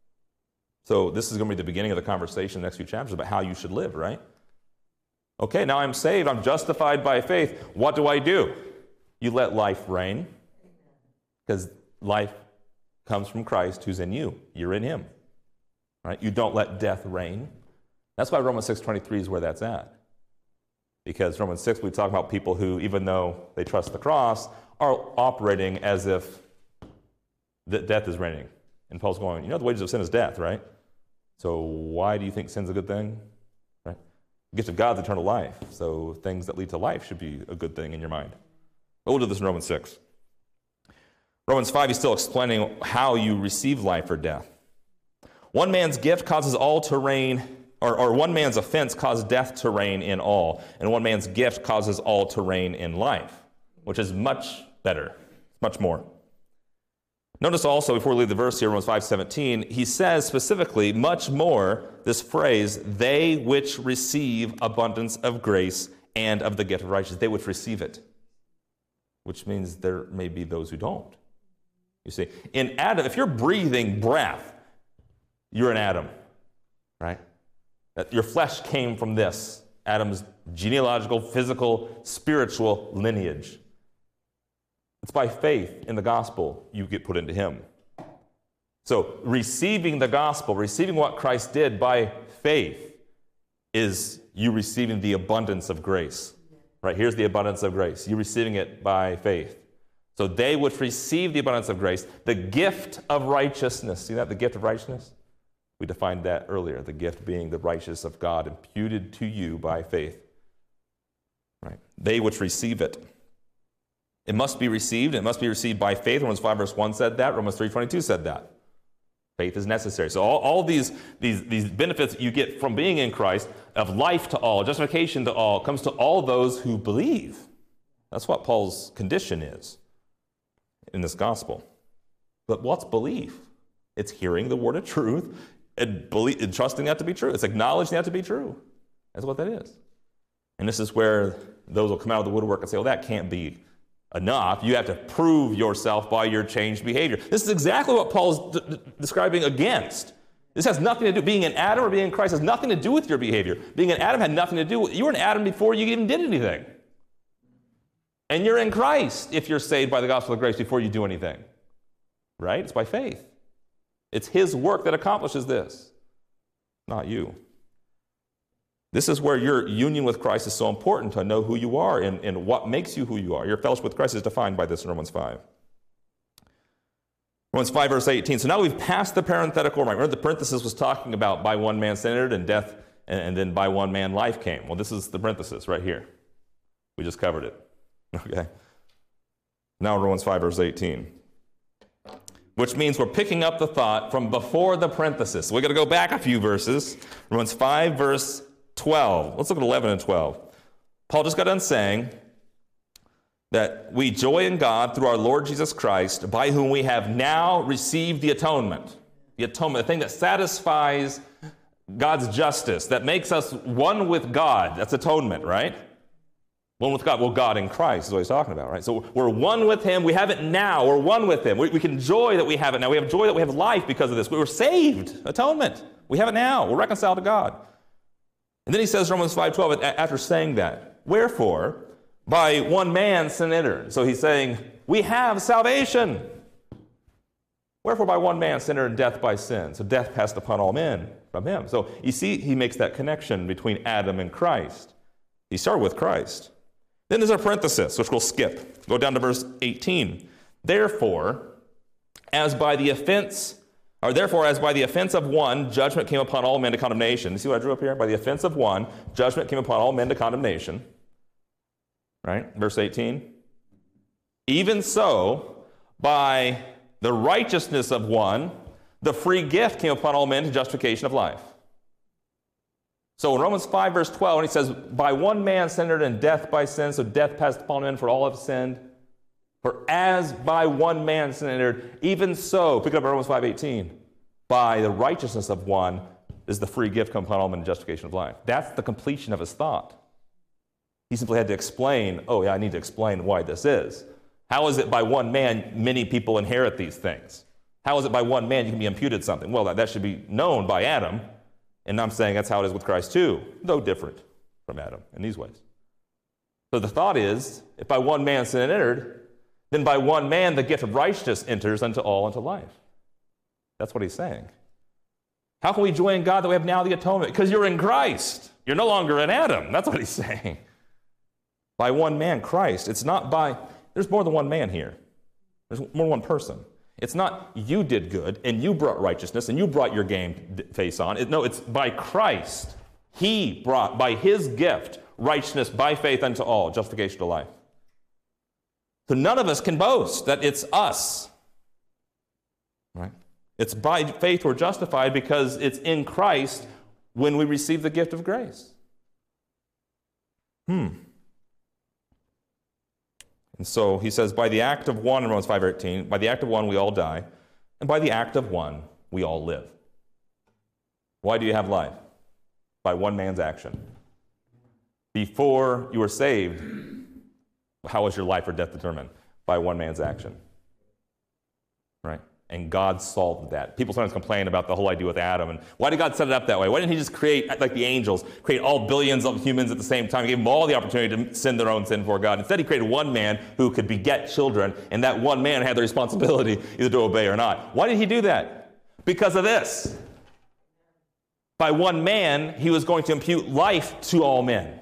So this is going to be the beginning of the conversation in the next few chapters about how you should live, right? Okay, now I'm saved. I'm justified by faith. What do I do? You let life reign because life comes from Christ who's in you. You're in him, right? You don't let death reign. That's why Romans six twenty-three is where that's at. Because Romans six, we talk about people who, even though they trust the cross, are operating as if the death is reigning. And Paul's going, you know, the wages of sin is death, right? So why do you think sin's a good thing? Right? The gift of God's eternal life. So things that lead to life should be a good thing in your mind. But we'll do this in Romans six. Romans five, he's still explaining how you receive life or death. One man's gift causes all to reign, or, or one man's offense caused death to reign in all, and one man's gift causes all to reign in life, which is much better, much more. Notice also, before we leave the verse here, Romans five seventeen, he says specifically, much more, this phrase, they which receive abundance of grace and of the gift of righteousness, they which receive it. which means there may be those who don't. You see, in Adam, if you're breathing breath, you're an Adam, right? That your flesh came from this, Adam's genealogical, physical, spiritual lineage. It's by faith in the gospel you get put into him. So receiving the gospel, receiving what Christ did by faith, is you receiving the abundance of grace. Right? Here's the abundance of grace. You receiving it by faith. So they which receive the abundance of grace, the gift of righteousness. See that? The gift of righteousness? We defined that earlier. The gift being the righteousness of God imputed to you by faith. Right? They which receive it. It must be received. It must be received by faith. Romans five verse one said that. Romans three twenty-two said that. Faith is necessary. So all, all these, these, these benefits that you get from being in Christ, of life to all, justification to all, comes to all those who believe. That's what Paul's condition is in this gospel. But what's belief? It's hearing the word of truth and, believe, and trusting that to be true. It's acknowledging that to be true. That's what that is. And this is where those will come out of the woodwork and say, well, that can't be enough. You have to prove yourself by your changed behavior. This is exactly what Paul's d- d- describing against. This has nothing to do, being an Adam or being in Christ has nothing to do with your behavior. Being an Adam had nothing to do with, you were an Adam before you even did anything. And you're in Christ if you're saved by the gospel of grace before you do anything. Right? It's by faith. It's his work that accomplishes this, not you. This is where your union with Christ is so important, to know who you are and, and what makes you who you are. Your fellowship with Christ is defined by this in Romans five. Romans five, verse eighteen. So now we've passed the parenthetical remark. Remember the parenthesis was talking about by one man sin entered and death, and, and then by one man life came. Well, this is the parenthesis right here. We just covered it. Okay. Now Romans five, verse eighteen. Which means we're picking up the thought from before the parenthesis. We've got to go back a few verses. Romans five, verse twelve. Let's look at eleven and twelve. Paul just got done saying that we joy in God through our Lord Jesus Christ, by whom we have now received the atonement. The atonement, the thing that satisfies God's justice, that makes us one with God. That's atonement, right? One with God. Well, God in Christ is what he's talking about, right? So we're one with him. We have it now. We're one with him. We, we can enjoy that we have it now. We have joy that we have life because of this. We were saved. Atonement. We have it now. We're reconciled to God. And then he says, Romans five twelve, after saying that, wherefore, by one man sin entered. So he's saying, we have salvation. Wherefore, by one man sin entered death by sin. So death passed upon all men from him. So you see, he makes that connection between Adam and Christ. He started with Christ. Then there's a parenthesis, which we'll skip. Go down to verse eighteen. Therefore, as by the offense, or therefore, as by the offense of one, judgment came upon all men to condemnation. You see what I drew up here? By the offense of one, judgment came upon all men to condemnation. Right? Verse eighteen. Even so, by the righteousness of one, the free gift came upon all men to justification of life. So in Romans five, verse twelve, when he says, by one man sin entered and death by sin, so death passed upon men, for all have sinned. For as by one man sin entered, even so, pick up Romans five eighteen, by the righteousness of one is the free gift come upon all men in justification of life. That's the completion of his thought. He simply had to explain, oh yeah, I need to explain why this is. How is it by one man many people inherit these things? How is it by one man you can be imputed something? Well, that, that should be known by Adam. And I'm saying that's how it is with Christ too, though different from Adam in these ways. So the thought is, if by one man sin entered, then by one man the gift of righteousness enters unto all unto life. That's what he's saying. How can we joy in God that we have now the atonement? Because you're in Christ. You're no longer in Adam. That's what he's saying. By one man, Christ. It's not by, there's more than one man here. There's more than one person. It's not you did good and you brought righteousness and you brought your game face on. It, no, it's by Christ. He brought, by his gift, righteousness by faith unto all, justification to life. So none of us can boast that it's us. Right? It's by faith we're justified because it's in Christ when we receive the gift of grace. Hmm. And so he says, by the act of one, in Romans five eighteen, by the act of one we all die, and by the act of one we all live. Why do you have life? By one man's action. Before you were saved, How was your life or death determined? By one man's action. Right? And God solved that. People sometimes complain about the whole idea with Adam. And why did God set it up that way? Why didn't he just create, like the angels, create all billions of humans at the same time? He gave them all the opportunity to sin their own sin before God. Instead, he created one man who could beget children, and that one man had the responsibility either to obey or not. Why did he do that? Because of this. By one man, he was going to impute life to all men.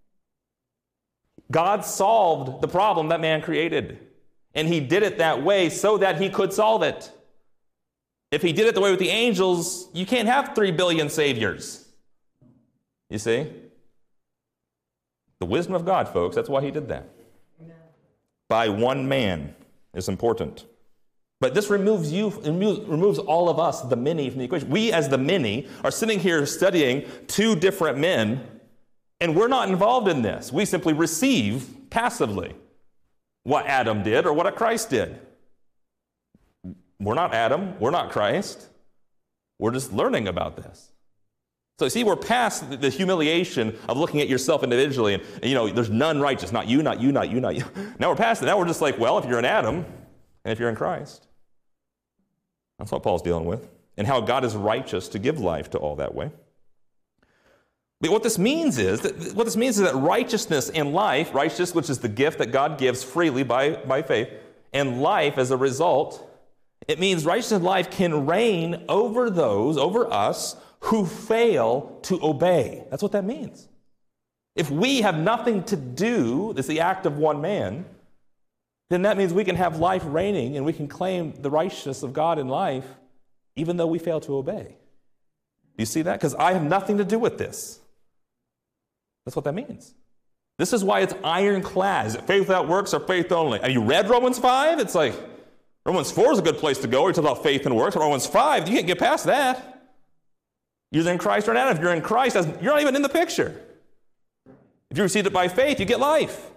God solved the problem that man created. And he did it that way so that he could solve it. If he did it the way with the angels, you can't have three billion saviors. You see? The wisdom of God, folks, that's why he did that. Amen. By one man is important. But this removes you, removes all of us, the many, from the equation. We, as the many, are sitting here studying two different men, and we're not involved in this. We simply receive passively what Adam did or what Christ did. We're not Adam. We're not Christ. We're just learning about this. So see, we're past the humiliation of looking at yourself individually, and, and you know, there's none righteous. Not you, not you, not you, not you. Now we're past it. Now we're just like, well, if you're in Adam, and if you're in Christ. That's what Paul's dealing with. And how God is righteous to give life to all that way. But what this means is, that, what this means is that righteousness and life, righteousness, which is the gift that God gives freely by, by faith, and life as a result, it means righteousness and life can reign over those, over us, who fail to obey. That's what that means. If we have nothing to do, it's the act of one man, then that means we can have life reigning and we can claim the righteousness of God in life even though we fail to obey. Do you see that? Because I have nothing to do with this. That's what that means. This is why it's ironclad. Is it faith without works or faith only? Have you read Romans five? It's like, Romans four is a good place to go. It's about faith and works. But Romans five, you can't get past that. You're in Christ or not. If you're in Christ, you're not even in the picture. If you received it by faith, you get life.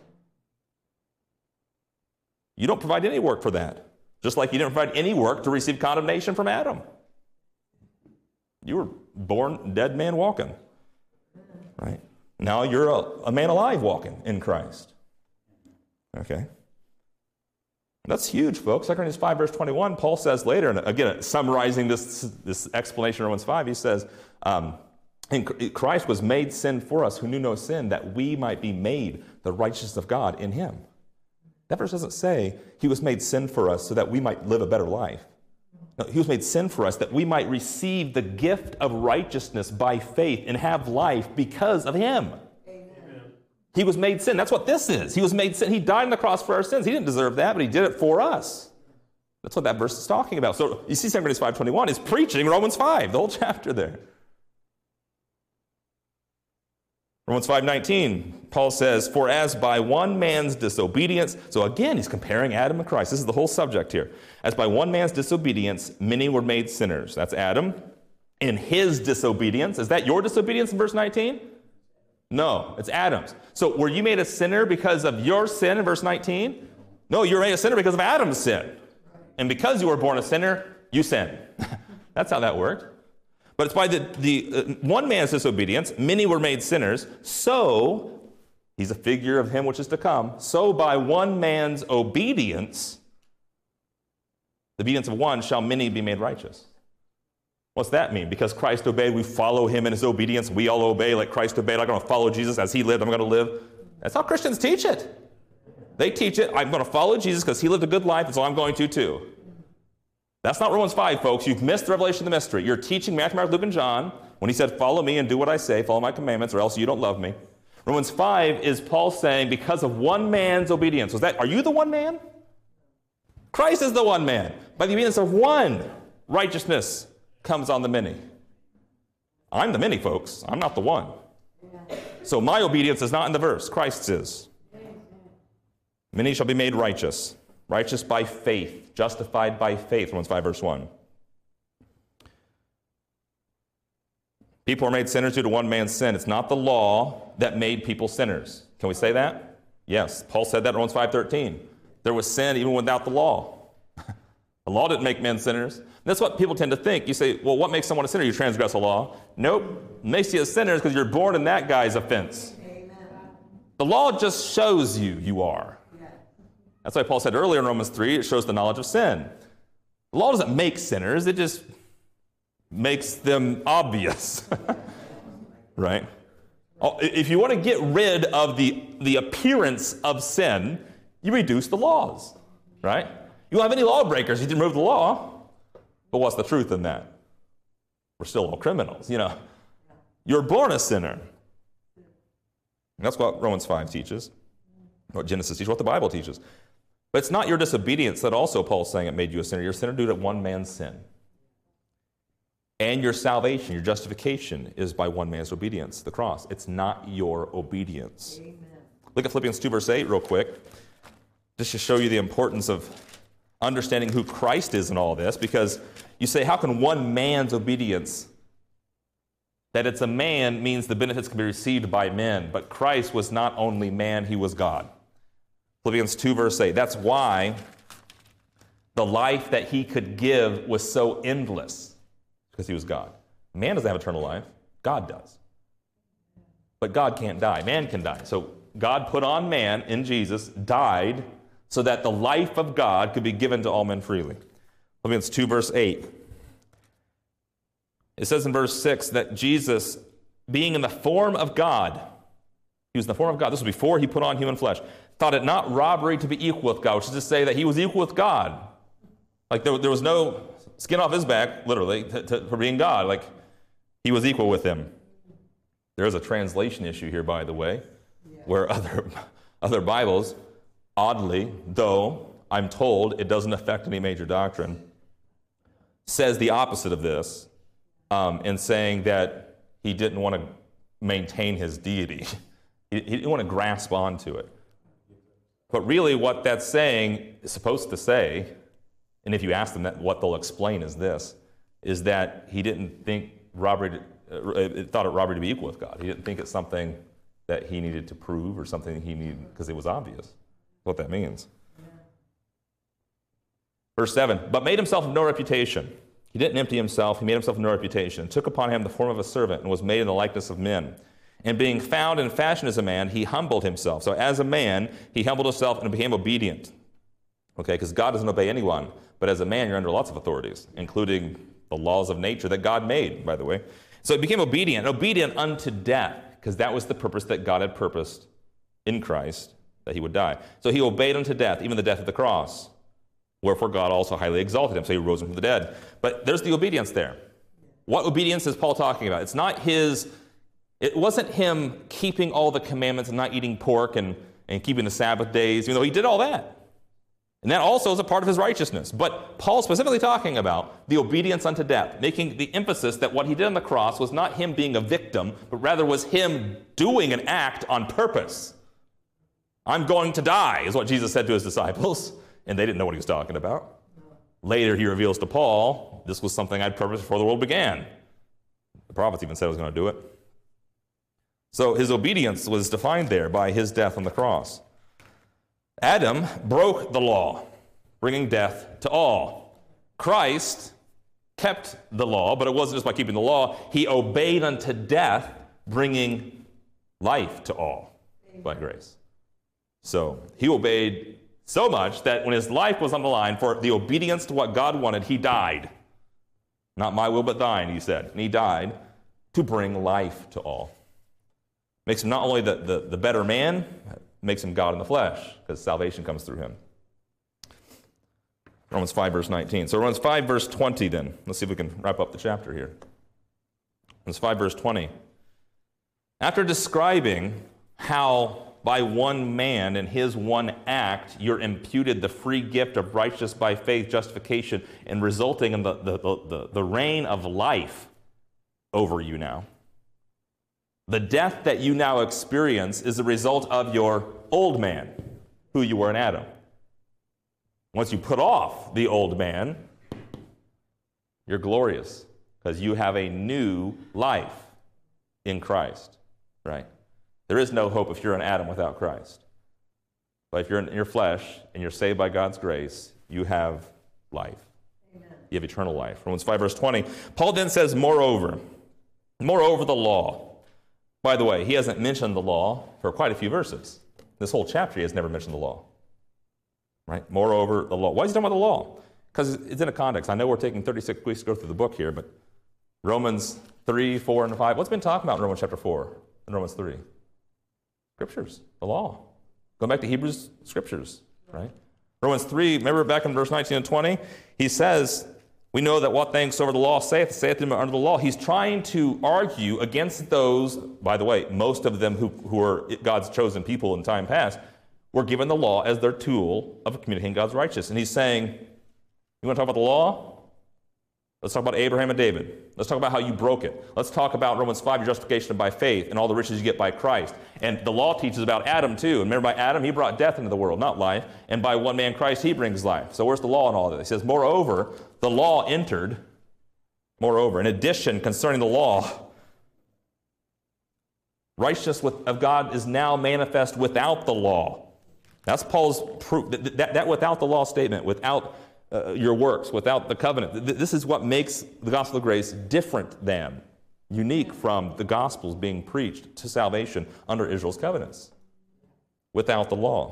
You don't provide any work for that. Just like you didn't provide any work to receive condemnation from Adam. You were born dead man walking. Right? Now you're a, a man alive walking in Christ. Okay? That's huge, folks. Second Corinthians five, verse twenty-one, Paul says later, and again, summarizing this, this explanation of Romans five, he says, um, and Christ was made sin for us who knew no sin, that we might be made the righteousness of God in him. That verse doesn't say he was made sin for us so that we might live a better life. No, he was made sin for us that we might receive the gift of righteousness by faith and have life because of him. Amen. He was made sin. That's what this is. He was made sin. He died on the cross for our sins. He didn't deserve that, but he did it for us. That's what that verse is talking about. So you see Second Corinthians five twenty-one is preaching Romans five, the whole chapter there. Romans five nineteen, Paul says, for as by one man's disobedience, so again, he's comparing Adam and Christ. This is the whole subject here. As by one man's disobedience, many were made sinners. That's Adam. In his disobedience, is that your disobedience in verse nineteen? No, it's Adam's. So were you made a sinner because of your sin in verse nineteen? No, you were made a sinner because of Adam's sin. And because you were born a sinner, you sin. That's how that worked. But it's by the, the uh, one man's disobedience, many were made sinners. So, he's a figure of him which is to come. So by one man's obedience, the obedience of one, shall many be made righteous. What's that mean? Because Christ obeyed, we follow him in his obedience. We all obey like Christ obeyed. I'm going to follow Jesus as he lived. I'm going to live. That's how Christians teach it. They teach it, I'm going to follow Jesus because he lived a good life, and so I'm going to too. That's not Romans five, folks. You've missed the revelation of the mystery. You're teaching Matthew, Mark, Luke, and John when he said, follow me and do what I say, follow my commandments, or else you don't love me. Romans five is Paul saying, because of one man's obedience. Was that, are you the one man? Christ is the one man. By the obedience of one, righteousness comes on the many. I'm the many, folks. I'm not the one. So my obedience is not in the verse. Christ's is. Many shall be made righteous. Righteous by faith, justified by faith, Romans five, verse one. People are made sinners due to one man's sin. It's not the law that made people sinners. Can we say that? Yes. Paul said that in Romans five thirteen. There was sin even without the law. The law didn't make men sinners. And that's what people tend to think. You say, well, what makes someone a sinner? You transgress a law. Nope. It makes you a sinner because you're born in that guy's offense. Amen. The law just shows you you are. That's why Paul said earlier in Romans three, it shows the knowledge of sin. The law doesn't make sinners, it just makes them obvious. Right? If you want to get rid of the, the appearance of sin, you reduce the laws. Right? You don't have any lawbreakers, you remove the law. But what's the truth in that? We're still all criminals, you know. You're born a sinner. That's what Romans five teaches, what Genesis teaches, what the Bible teaches. But it's not your disobedience that also Paul's saying it made you a sinner. You're a sinner due to one man's sin. And your salvation, your justification is by one man's obedience, the cross. It's not your obedience. Amen. Look at Philippians two, verse eight real quick, just to show you the importance of understanding who Christ is in all this, because you say, how can one man's obedience, that it's a man means the benefits can be received by men, but Christ was not only man, he was God. Philippians two, verse eight. That's why the life that he could give was so endless, because he was God. Man doesn't have eternal life. God does. But God can't die. Man can die. So God put on man in Jesus, died, so that the life of God could be given to all men freely. Philippians two, verse eight. It says in verse six that Jesus, being in the form of God, he was in the form of God, this was before he put on human flesh, thought it not robbery to be equal with God, which is to say that he was equal with God. Like there, there was no skin off his back, literally, to, to, for being God. Like he was equal with him. There is a translation issue here, by the way, yeah. where other, other Bibles, oddly, though I'm told it doesn't affect any major doctrine, says the opposite of this, um, in saying that he didn't want to maintain his deity. he, he didn't want to grasp onto it. But really what that's saying is supposed to say, and if you ask them that, what they'll explain is this, is that he didn't think robbery, uh, thought it robbery to be equal with God. He didn't think it's something that he needed to prove or something he needed because it was obvious what that means. Yeah. Verse seven, but made himself of no reputation. He didn't empty himself. He made himself of no reputation, and took upon him the form of a servant, and was made in the likeness of men. And being found and fashioned as a man, he humbled himself. So as a man, he humbled himself and became obedient. Okay, because God doesn't obey anyone. But as a man, you're under lots of authorities, including the laws of nature that God made, by the way. So he became obedient, obedient unto death, because that was the purpose that God had purposed in Christ, that he would die. So he obeyed unto death, even the death of the cross. Wherefore God also highly exalted him, so he rose him from the dead. But there's the obedience there. What obedience is Paul talking about? It's not his... It wasn't him keeping all the commandments and not eating pork and, and keeping the Sabbath days, even though he did all that. And that also is a part of his righteousness. But Paul's specifically talking about the obedience unto death, making the emphasis that what he did on the cross was not him being a victim, but rather was him doing an act on purpose. I'm going to die, is what Jesus said to his disciples, and they didn't know what he was talking about. Later he reveals to Paul, this was something I'd purposed before the world began. The prophets even said I was going to do it. So his obedience was defined there by his death on the cross. Adam broke the law, bringing death to all. Christ kept the law, but it wasn't just by keeping the law. He obeyed unto death, bringing life to all by grace. So he obeyed so much that when his life was on the line for the obedience to what God wanted, he died. Not my will, but thine, he said. And he died to bring life to all. Makes him not only the, the, the better man, makes him God in the flesh, because salvation comes through him. Romans five, verse nineteen. So Romans five, verse twenty then. Let's see if we can wrap up the chapter here. Romans five, verse twenty. After describing how by one man and his one act you're imputed the free gift of righteousness by faith, justification, and resulting in the, the, the, the reign of life over you now. The death that you now experience is the result of your old man, who you were in Adam. Once you put off the old man, you're glorious, because you have a new life in Christ, right? There is no hope if you're in Adam without Christ. But if you're in your flesh and you're saved by God's grace, you have life. Amen. You have eternal life. Romans five, verse twenty. Paul then says, moreover, moreover the law, By the way, he hasn't mentioned the law for quite a few verses. This whole chapter, he has never mentioned the law. Right? Moreover, the law. Why is he talking about the law? Because it's in a context. I know we're taking thirty-six weeks to go through the book here, but Romans three, four, and five. What's been talking about in Romans chapter four and Romans three? Scriptures, the law. Go back to Hebrews scriptures, right? Romans three, remember back in verse nineteen and twenty, he says, we know that what things soever the law saith, saith them under the law. He's trying to argue against those, by the way, most of them who, who are God's chosen people in time past, were given the law as their tool of communicating God's righteousness. And he's saying, you want to talk about the law? Let's talk about Abraham and David. Let's talk about how you broke it. Let's talk about Romans five, your justification by faith and all the riches you get by Christ. And the law teaches about Adam too. And remember, by Adam, he brought death into the world, not life. And by one man, Christ, he brings life. So where's the law in all of this? He says, moreover, the law entered. Moreover, in addition, concerning the law, righteousness of God is now manifest without the law. That's Paul's proof. That, that, that without the law statement, without Uh, your works, without the covenant. This is what makes the gospel of grace different than, unique from the gospels being preached to salvation under Israel's covenants, without the law.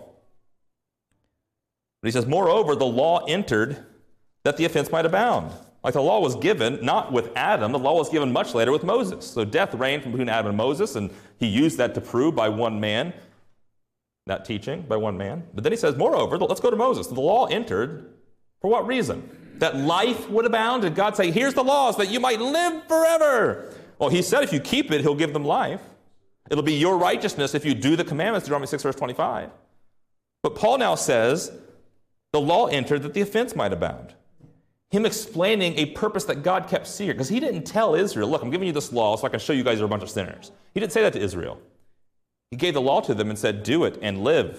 But he says, moreover, the law entered that the offense might abound. Like the law was given, not with Adam, the law was given much later with Moses. So death reigned from between Adam and Moses, and he used that to prove by one man, that teaching by one man. But then he says, moreover, let's go to Moses. The law entered. For what reason? That life would abound? Did God say, here's the laws that you might live forever? Well, he said if you keep it, he'll give them life. It'll be your righteousness if you do the commandments, Deuteronomy six, verse twenty-five. But Paul now says, the law entered that the offense might abound. Him explaining a purpose that God kept secret. Because he didn't tell Israel, look, I'm giving you this law so I can show you guys are a bunch of sinners. He didn't say that to Israel. He gave the law to them and said, do it and live.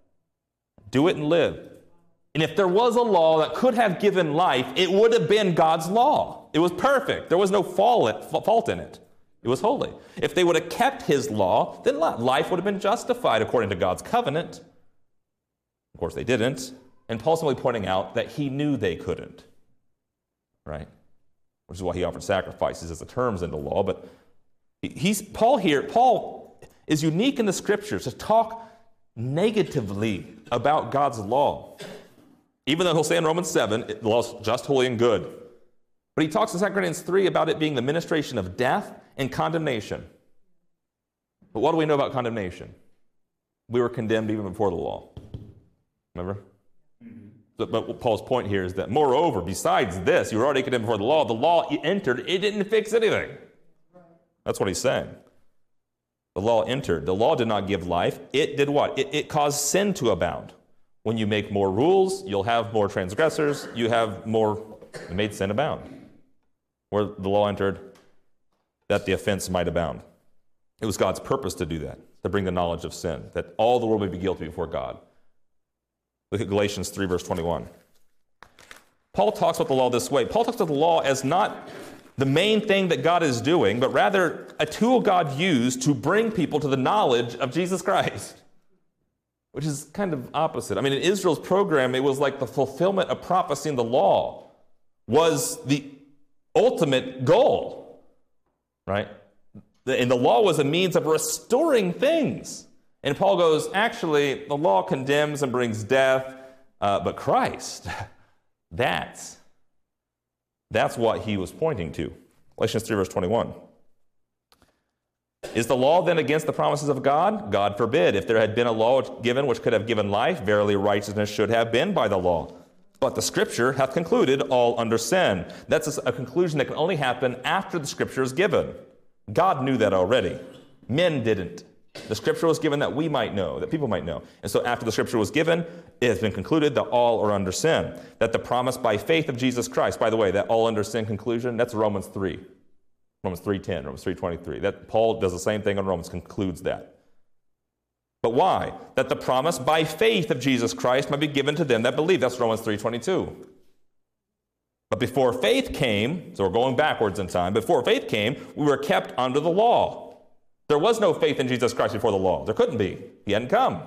Do it and live. And if there was a law that could have given life, it would have been God's law. It was perfect. There was no fault in it. It was holy. If they would have kept his law, then life would have been justified according to God's covenant. Of course, they didn't. And Paul's simply pointing out that he knew they couldn't. Right? Which is why he offered sacrifices as the terms in the law. But he's Paul here, Paul is unique in the scriptures to talk negatively about God's law. Even though he'll say in Romans seven, the law is just, holy, and good. But he talks in Second Corinthians three about it being the ministration of death and condemnation. But what do we know about condemnation? We were condemned even before the law. Remember? Mm-hmm. But, but Paul's point here is that, moreover, besides this, you were already condemned before the law. The law entered. It didn't fix anything. That's what he's saying. The law entered. The law did not give life. It did what? It, it caused sin to abound. When you make more rules, you'll have more transgressors. You have more, it made sin abound. Where the law entered, that the offense might abound. It was God's purpose to do that, to bring the knowledge of sin, that all the world may be guilty before God. Look at Galatians three, verse twenty-one. Paul talks about the law this way. Paul talks about the law as not the main thing that God is doing, but rather a tool God used to bring people to the knowledge of Jesus Christ. Which is kind of opposite. I mean, in Israel's program, it was like the fulfillment of prophecy in the law was the ultimate goal, right? And the law was a means of restoring things. And Paul goes, actually, the law condemns and brings death, uh, but Christ, that's, that's what he was pointing to. Galatians three, verse twenty-one. Is the law then against the promises of God? God forbid. If there had been a law given which could have given life, verily righteousness should have been by the law. But the Scripture hath concluded all under sin. That's a conclusion that can only happen after the Scripture is given. God knew that already. Men didn't. The Scripture was given that we might know, that people might know. And so after the Scripture was given, it has been concluded that all are under sin. That the promise by faith of Jesus Christ, by the way, that all under sin conclusion, that's Romans three. Romans three ten, Romans three twenty-three. That Paul does the same thing in Romans, concludes that. But why? That the promise by faith of Jesus Christ might be given to them that believe. That's Romans three twenty-two. But before faith came, so we're going backwards in time, before faith came, we were kept under the law. There was no faith in Jesus Christ before the law. There couldn't be. He hadn't come.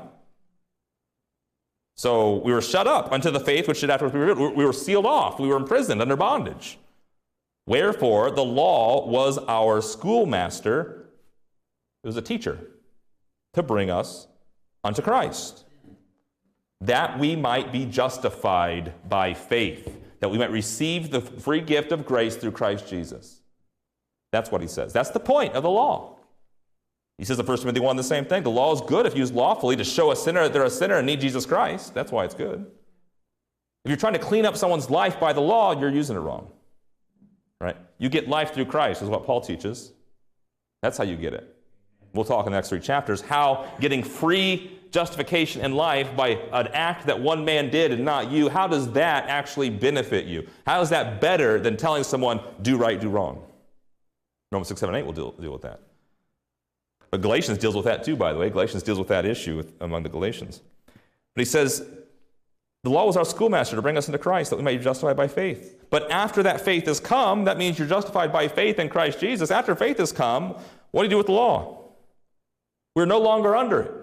So we were shut up unto the faith which should afterwards be revealed. We were sealed off. We were imprisoned under bondage. Wherefore, the law was our schoolmaster It was a teacher to bring us unto Christ, that we might be justified by faith, that we might receive the free gift of grace through Christ Jesus. That's what he says. That's the point of the law. He says in First Timothy one the same thing. The law is good if used lawfully to show a sinner that they're a sinner and need Jesus Christ. That's why it's good. If you're trying to clean up someone's life by the law, you're using it wrong. Right? You get life through Christ, is what Paul teaches. That's how you get it. We'll talk in the next three chapters how getting free justification in life by an act that one man did and not you, how does that actually benefit you? How is that better than telling someone, do right, do wrong? Romans six, seven, eight will deal, deal with that. But Galatians deals with that too, by the way. Galatians deals with that issue with, among the Galatians. But he says, the law was our schoolmaster to bring us into Christ, that we might be justified by faith. But after that faith has come, that means you're justified by faith in Christ Jesus. After faith has come, what do you do with the law? We're no longer under it.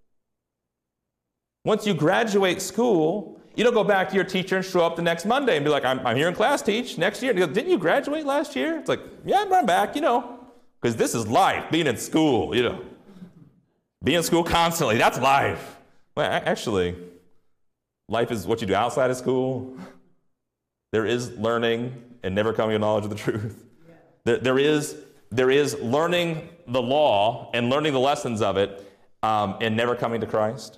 Once you graduate school, you don't go back to your teacher and show up the next Monday and be like, I'm, I'm here in class, teach, next year. And he goes, didn't you graduate last year? It's like, yeah, I'm back, you know. Because this is life, being in school, you know. Being in school constantly, that's life. Well, actually, life is what you do outside of school. There is learning and never coming to knowledge of the truth. There, there is, there is learning the law and learning the lessons of it um, and never coming to Christ.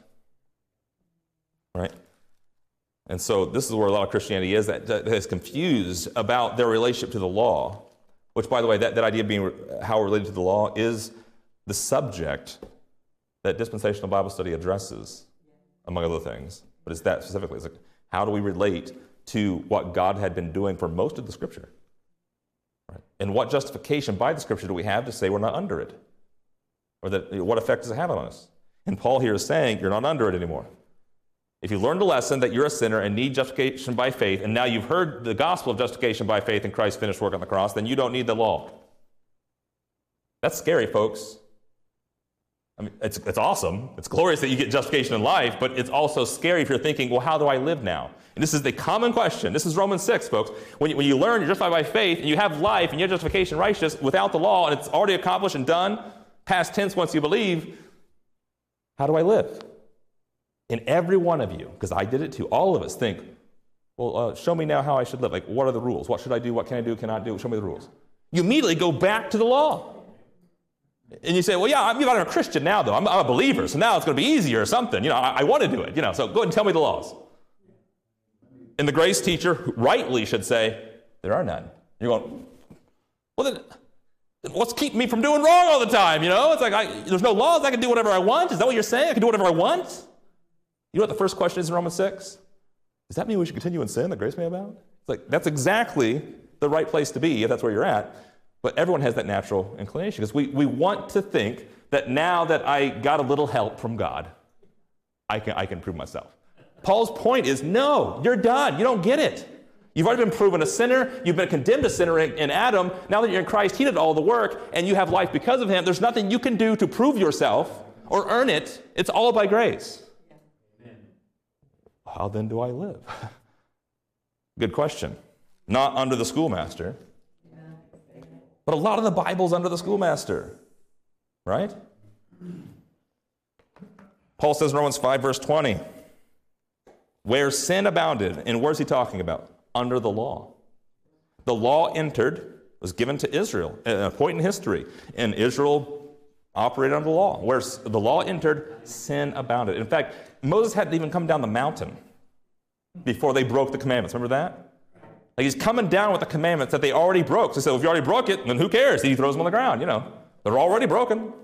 Right? And so this is where a lot of Christianity is, that, that is confused about their relationship to the law, which, by the way, that, that idea of being how we're related to the law is the subject that dispensational Bible study addresses, among other things. But it's that specifically. It's like, how do we relate to what God had been doing for most of the Scripture? Right? And what justification by the Scripture do we have to say we're not under it? Or that what effect does it have on us? And Paul here is saying you're not under it anymore. If you learned a lesson that you're a sinner and need justification by faith, and now you've heard the gospel of justification by faith in Christ's finished work on the cross, then you don't need the law. That's scary, folks. I mean, it's, it's awesome. It's glorious that you get justification in life, but it's also scary if you're thinking, well, how do I live now? And this is the common question. This is Romans six, folks. When you, when you learn you're justified by faith, and you have life, and you have justification righteous without the law, and it's already accomplished and done, past tense once you believe, how do I live? And every one of you, because I did it too, all of us think, well, uh, show me now how I should live. Like, what are the rules? What should I do? What can I do? Cannot do? Show me the rules. You immediately go back to the law. And you say, well, yeah, I'm, I'm a Christian now, though. I'm, I'm a believer, so now it's going to be easier or something. You know, I, I want to do it. You know, so go ahead and tell me the laws. And the grace teacher rightly should say, there are none. You're going, well, then, then what's keeping me from doing wrong all the time? You know, it's like, I, there's no laws. I can do whatever I want. Is that what you're saying? I can do whatever I want? You know what the first question is in Romans six? Does that mean we should continue in sin that grace may abound? It's like, that's exactly the right place to be if that's where you're at. But everyone has that natural inclination because we, we want to think that now that I got a little help from God, I can, I can prove myself. Paul's point is, no, you're done. You don't get it. You've already been proven a sinner. You've been condemned a sinner in, in Adam. Now that you're in Christ, he did all the work, and you have life because of him. There's nothing you can do to prove yourself or earn it. It's all by grace. How then do I live? Good question. Not under the schoolmaster. But a lot of the Bible's under the schoolmaster. Right? Paul says in Romans five, verse twenty, where sin abounded, and where's he talking about? Under the law. The law entered, was given to Israel at a point in history, and Israel operated under the law. Where the law entered, sin abounded. In fact, Moses hadn't even come down the mountain before they broke the commandments. Remember that? Like he's coming down with the commandments that they already broke. So he said, well, if you already broke it, then who cares? He throws them on the ground, you know. They're already broken.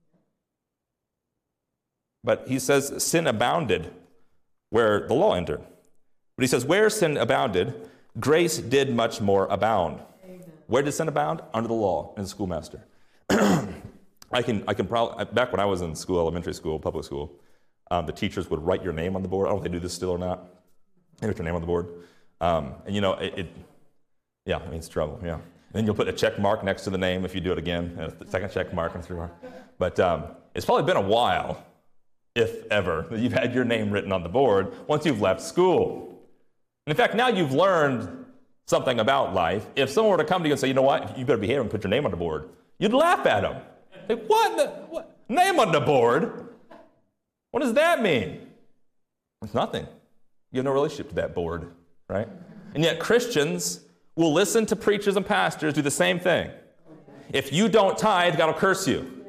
But he says sin abounded where the law entered. But he says where sin abounded, grace did much more abound. Amen. Where did sin abound? Under the law and the schoolmaster. I can, I can probably, back when I was in school, elementary school, public school, um, the teachers would write your name on the board. I don't know if they do this still or not. They write your name on the board. Um, and you know, it, it, yeah, it means trouble, yeah. And then you'll put a check mark next to the name if you do it again, and a second check mark and three more. But um, it's probably been a while, if ever, that you've had your name written on the board once you've left school. And in fact, now you've learned something about life. If someone were to come to you and say, you know what, you better behave and put your name on the board, you'd laugh at them. Like, what? The, what? Name on the board? What does that mean? It's nothing. You have no relationship to that board, right? And yet Christians will listen to preachers and pastors do the same thing. If you don't tithe, God will curse you.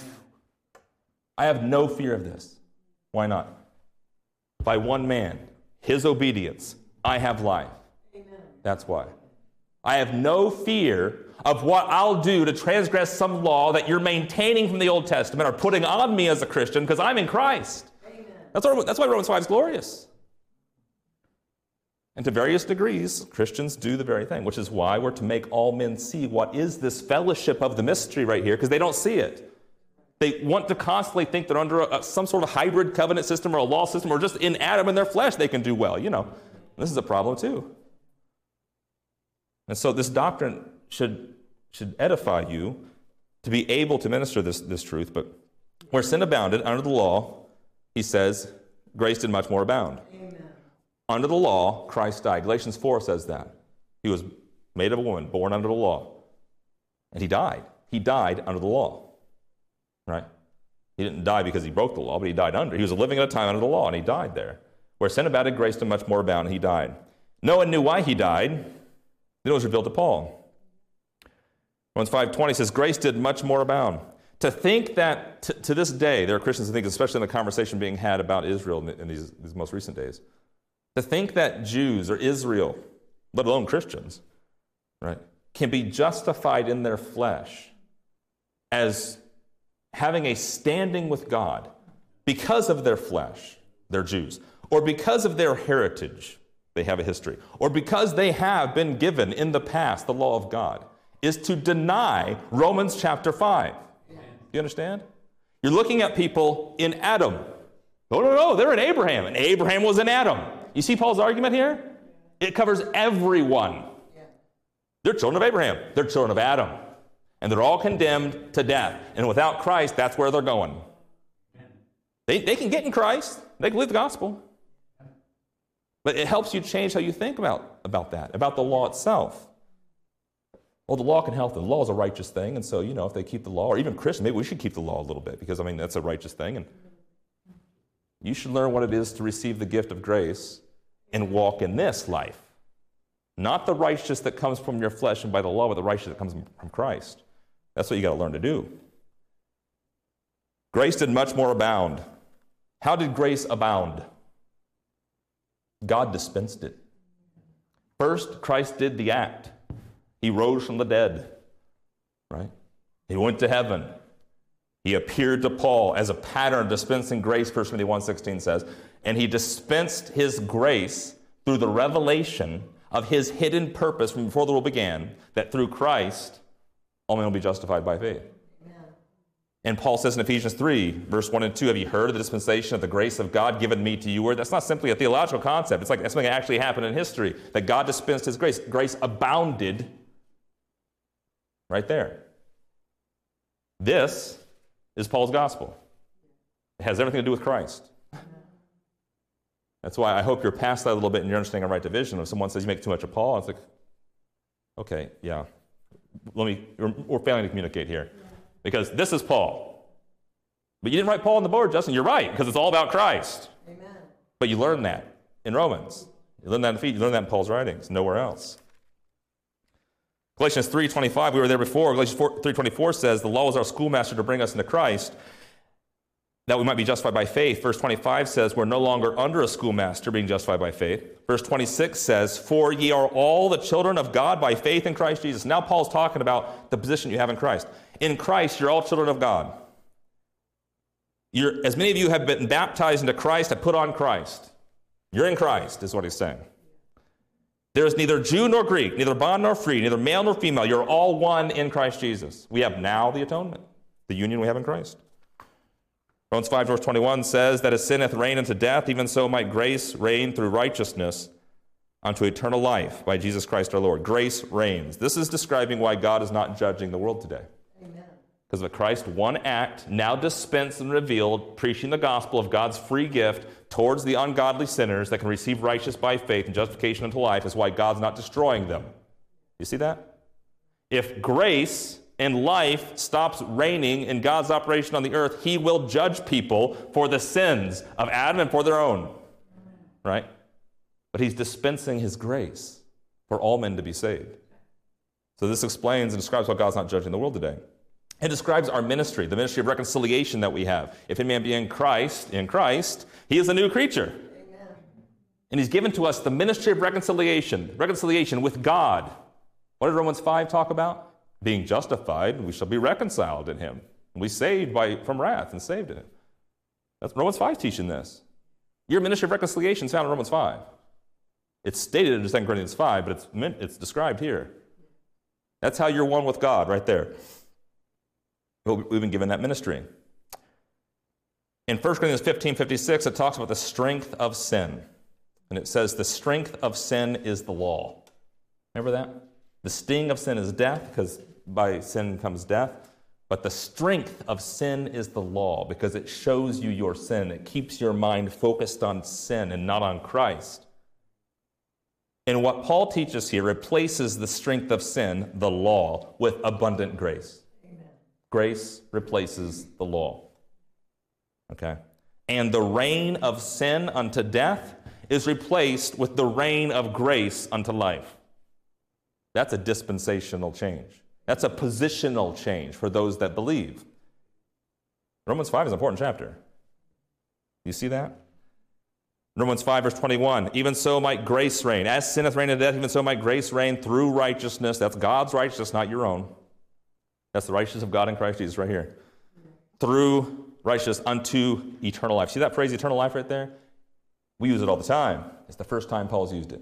I have no fear of this. Why not? By one man, his obedience, I have life. Amen. That's why. I have no fear of what I'll do to transgress some law that you're maintaining from the Old Testament or putting on me as a Christian because I'm in Christ. Amen. That's why, that's why Romans five is glorious. And to various degrees, Christians do the very thing, which is why we're to make all men see what is this fellowship of the mystery right here, because they don't see it. They want to constantly think they're under a, some sort of hybrid covenant system or a law system, or just in Adam and their flesh they can do well. You know, this is a problem too. And so this doctrine should, should edify you to be able to minister this, this truth. But where sin abounded under the law, he says, grace did much more abound. Amen. Under the law, Christ died. Galatians four says that. He was made of a woman, born under the law. And he died. He died under the law. Right? He didn't die because he broke the law, but he died under. He was living at a time under the law, and he died there. Where sin abounded, grace did much more abound, and he died. No one knew why he died. Then it was revealed to Paul. Romans five twenty says, grace did much more abound. To think that, t- to this day, there are Christians who think, especially in the conversation being had about Israel in, in these, these most recent days, to think that Jews or Israel, let alone Christians, right, can be justified in their flesh as having a standing with God because of their flesh, they're Jews, or because of their heritage, they have a history, or because they have been given in the past the law of God, is to deny Romans chapter five. Do you understand? You're looking at people in Adam. No, no, no, they're in Abraham, and Abraham was in Adam. You see Paul's argument here? It covers everyone. They're children of Abraham. They're children of Adam. And they're all condemned to death. And without Christ, that's where they're going. They, they can get in Christ. They can believe the gospel. But it helps you change how you think about, about that, about the law itself. Well, the law can help them. The law is a righteous thing. And so, you know, if they keep the law, or even Christians, maybe we should keep the law a little bit because, I mean, that's a righteous thing. And you should learn what it is to receive the gift of grace and walk in this life. Not the righteousness that comes from your flesh and by the law, but the righteousness that comes from Christ. That's what you got to learn to do. Grace did much more abound. How did grace abound? God dispensed it. First, Christ did the act. He rose from the dead, right? He went to heaven. He appeared to Paul as a pattern dispensing grace, First Timothy one sixteen says, and he dispensed his grace through the revelation of his hidden purpose from before the world began, that through Christ, all men will be justified by faith. Amen. And Paul says in Ephesians three, verse one and two, have you heard of the dispensation of the grace of God given me to you? That's not simply a theological concept. It's like that's something that actually happened in history, that God dispensed his grace. Grace abounded right there. This is Paul's gospel. It has everything to do with Christ. That's why I hope you're past that a little bit and you're understanding a right division. If someone says you make too much of Paul, it's like, okay, yeah. Let me, we're, we're failing to communicate here. Because this is Paul. But you didn't write Paul on the board, Justin. You're right, because it's all about Christ. Amen. But you learn that in Romans. You learn that in Ephesians. You learn that in Paul's writings, nowhere else. Galatians three twenty-five, we were there before. Galatians three twenty-four says, the law is our schoolmaster to bring us into Christ, that we might be justified by faith. Verse twenty-five says, we're no longer under a schoolmaster being justified by faith. Verse twenty-six says, for ye are all the children of God by faith in Christ Jesus. Now Paul's talking about the position you have in Christ. In Christ, you're all children of God. You're, as many of you have been baptized into Christ, have put on Christ. You're in Christ, is what he's saying. There is neither Jew nor Greek, neither bond nor free, neither male nor female. You're all one in Christ Jesus. We have now the atonement, the union we have in Christ. Romans five, verse twenty-one says that as sin hath reigned unto death, even so might grace reign through righteousness unto eternal life by Jesus Christ our Lord. Grace reigns. This is describing why God is not judging the world today. Amen. Because of Christ's one act, now dispensed and revealed, preaching the gospel of God's free gift towards the ungodly sinners that can receive righteousness by faith and justification unto life, is why God's not destroying them. You see that? If grace and life stops reigning in God's operation on the earth, he will judge people for the sins of Adam and for their own. Right? But he's dispensing his grace for all men to be saved. So this explains and describes why God's not judging the world today. It describes our ministry, the ministry of reconciliation that we have. If any man be in Christ, in Christ, he is a new creature. Amen. And he's given to us the ministry of reconciliation, reconciliation with God. What did Romans five talk about? Being justified, we shall be reconciled in him. And we saved by from wrath and saved in it. That's Romans five teaching this. Your ministry of reconciliation is found in Romans five. It's stated in Second Corinthians five, but it's meant, it's described here. That's how you're one with God, right there. We've been given that ministry. In First Corinthians fifteen fifty-six, it talks about the strength of sin. And it says the strength of sin is the law. Remember that? The sting of sin is death, because by sin comes death. But the strength of sin is the law, because it shows you your sin. It keeps your mind focused on sin and not on Christ. And what Paul teaches here replaces the strength of sin, the law, with abundant grace. Grace replaces the law. Okay? And the reign of sin unto death is replaced with the reign of grace unto life. That's a dispensational change. That's a positional change for those that believe. Romans five is an important chapter. You see that? Romans five, verse twenty-one, even so might grace reign. As sin hath reigned in death, even so might grace reign through righteousness. That's God's righteousness, not your own. That's the righteousness of God in Christ Jesus right here. Through righteousness unto eternal life. See that phrase, eternal life, right there? We use it all the time. It's the first time Paul's used it.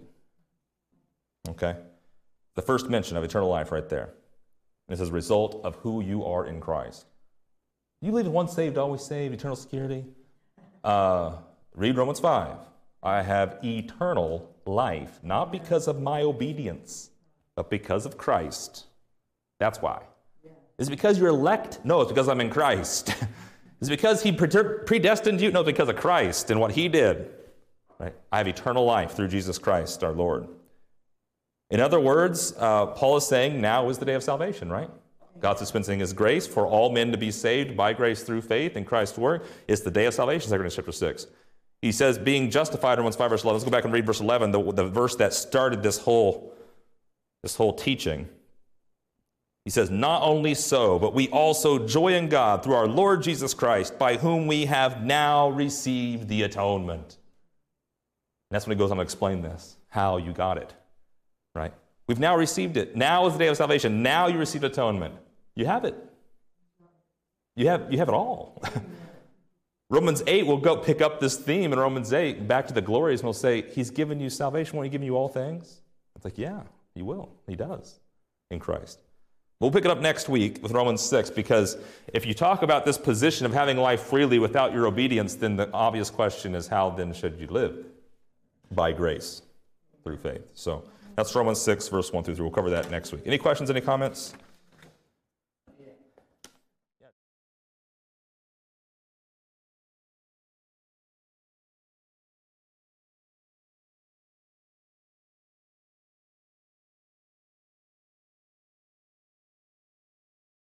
Okay? The first mention of eternal life right there. And it's as a result of who you are in Christ. You believe in once saved, always saved, eternal security? Uh, read Romans five. I have eternal life, not because of my obedience, but because of Christ. That's why. Is it because you're elect? No, it's because I'm in Christ. Is it because he predestined you? No, it's because of Christ and what he did. Right? I have eternal life through Jesus Christ, our Lord. In other words, uh, Paul is saying now is the day of salvation, right? God's dispensing his grace for all men to be saved by grace through faith in Christ's work. It's the day of salvation, Second Corinthians chapter six. He says, being justified in Romans five, verse eleven. Let's go back and read verse eleven, the, the verse that started this whole, this whole teaching. He says, not only so, but we also joy in God through our Lord Jesus Christ, by whom we have now received the atonement. And that's when he goes on to explain this, how you got it, right? We've now received it. Now is the day of salvation. Now you receive atonement. You have it. You have, you have it all. Romans eight will go pick up this theme in Romans eight, back to the glories, and we'll say, he's given you salvation. Won't he give you all things? It's like, yeah, he will. He does in Christ. We'll pick it up next week with Romans six, because if you talk about this position of having life freely without your obedience, then the obvious question is, how then should you live? By grace, through faith. So that's Romans six, verse one through three. We'll cover that next week. Any questions, any comments?